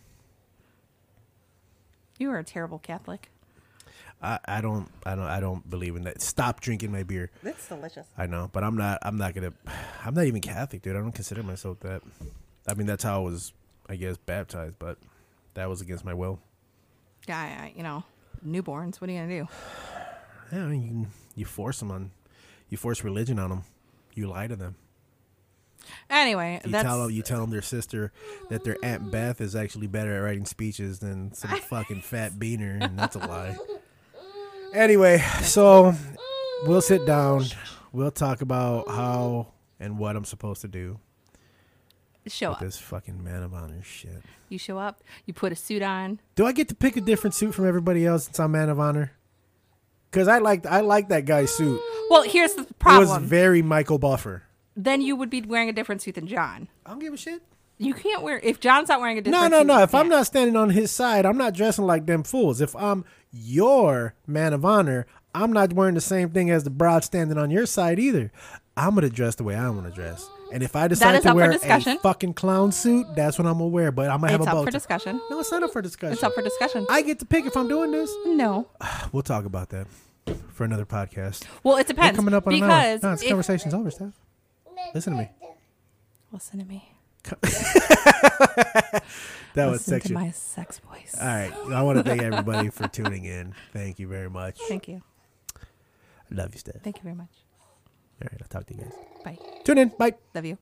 You are a terrible Catholic. I, I don't. I don't. I don't believe in that. Stop drinking my beer. That's delicious. I know, but I'm not. I'm not gonna. I'm not even Catholic, dude. I don't consider myself that. I mean, that's how I was, I guess, baptized, but that was against my will. Yeah, I, I- you know, newborns. What are you gonna do? Yeah, I mean, you you force them on, you force religion on them. You lie to them. Anyway, You that's tell them. You tell them their sister that their Aunt Beth is actually better at writing speeches than some fucking fat beaner, and that's a lie. Anyway, so we'll sit down. We'll talk about how and what I'm supposed to do show with up. this fucking man of honor shit. You show up. You put a suit on. Do I get to pick a different suit from everybody else since I'm man of honor? Because I like I like that guy's suit. Well, here's the It was problem. very Michael Buffer. Then you would be wearing a different suit than John. I don't give a shit. You can't wear if John's not wearing a No, different no, suit. no. you If I'm can't. not standing on his side, I'm not dressing like them fools. If I'm your man of honor, I'm not wearing the same thing as the broad standing on your side either. I'm gonna dress the way I want to dress. And if I decide is to up for wear a discussion. fucking clown suit, that's what I'm gonna wear. But I'm gonna have It's a bow up for tie. discussion. No, it's not up for discussion. It's up for discussion. I get to pick if I'm doing this. No. We'll talk about that for another podcast. Well, it We're depends. coming up on an hour. because No, it's if- conversation's over, Steph. Listen to me. Listen to me. That was Listen to section. my sex voice. All right. I want to thank everybody for tuning in. Thank you very much. Thank you. Love you, Steph. Thank you very much. All right. I'll talk to you guys. Bye. Tune in. Bye. Love you.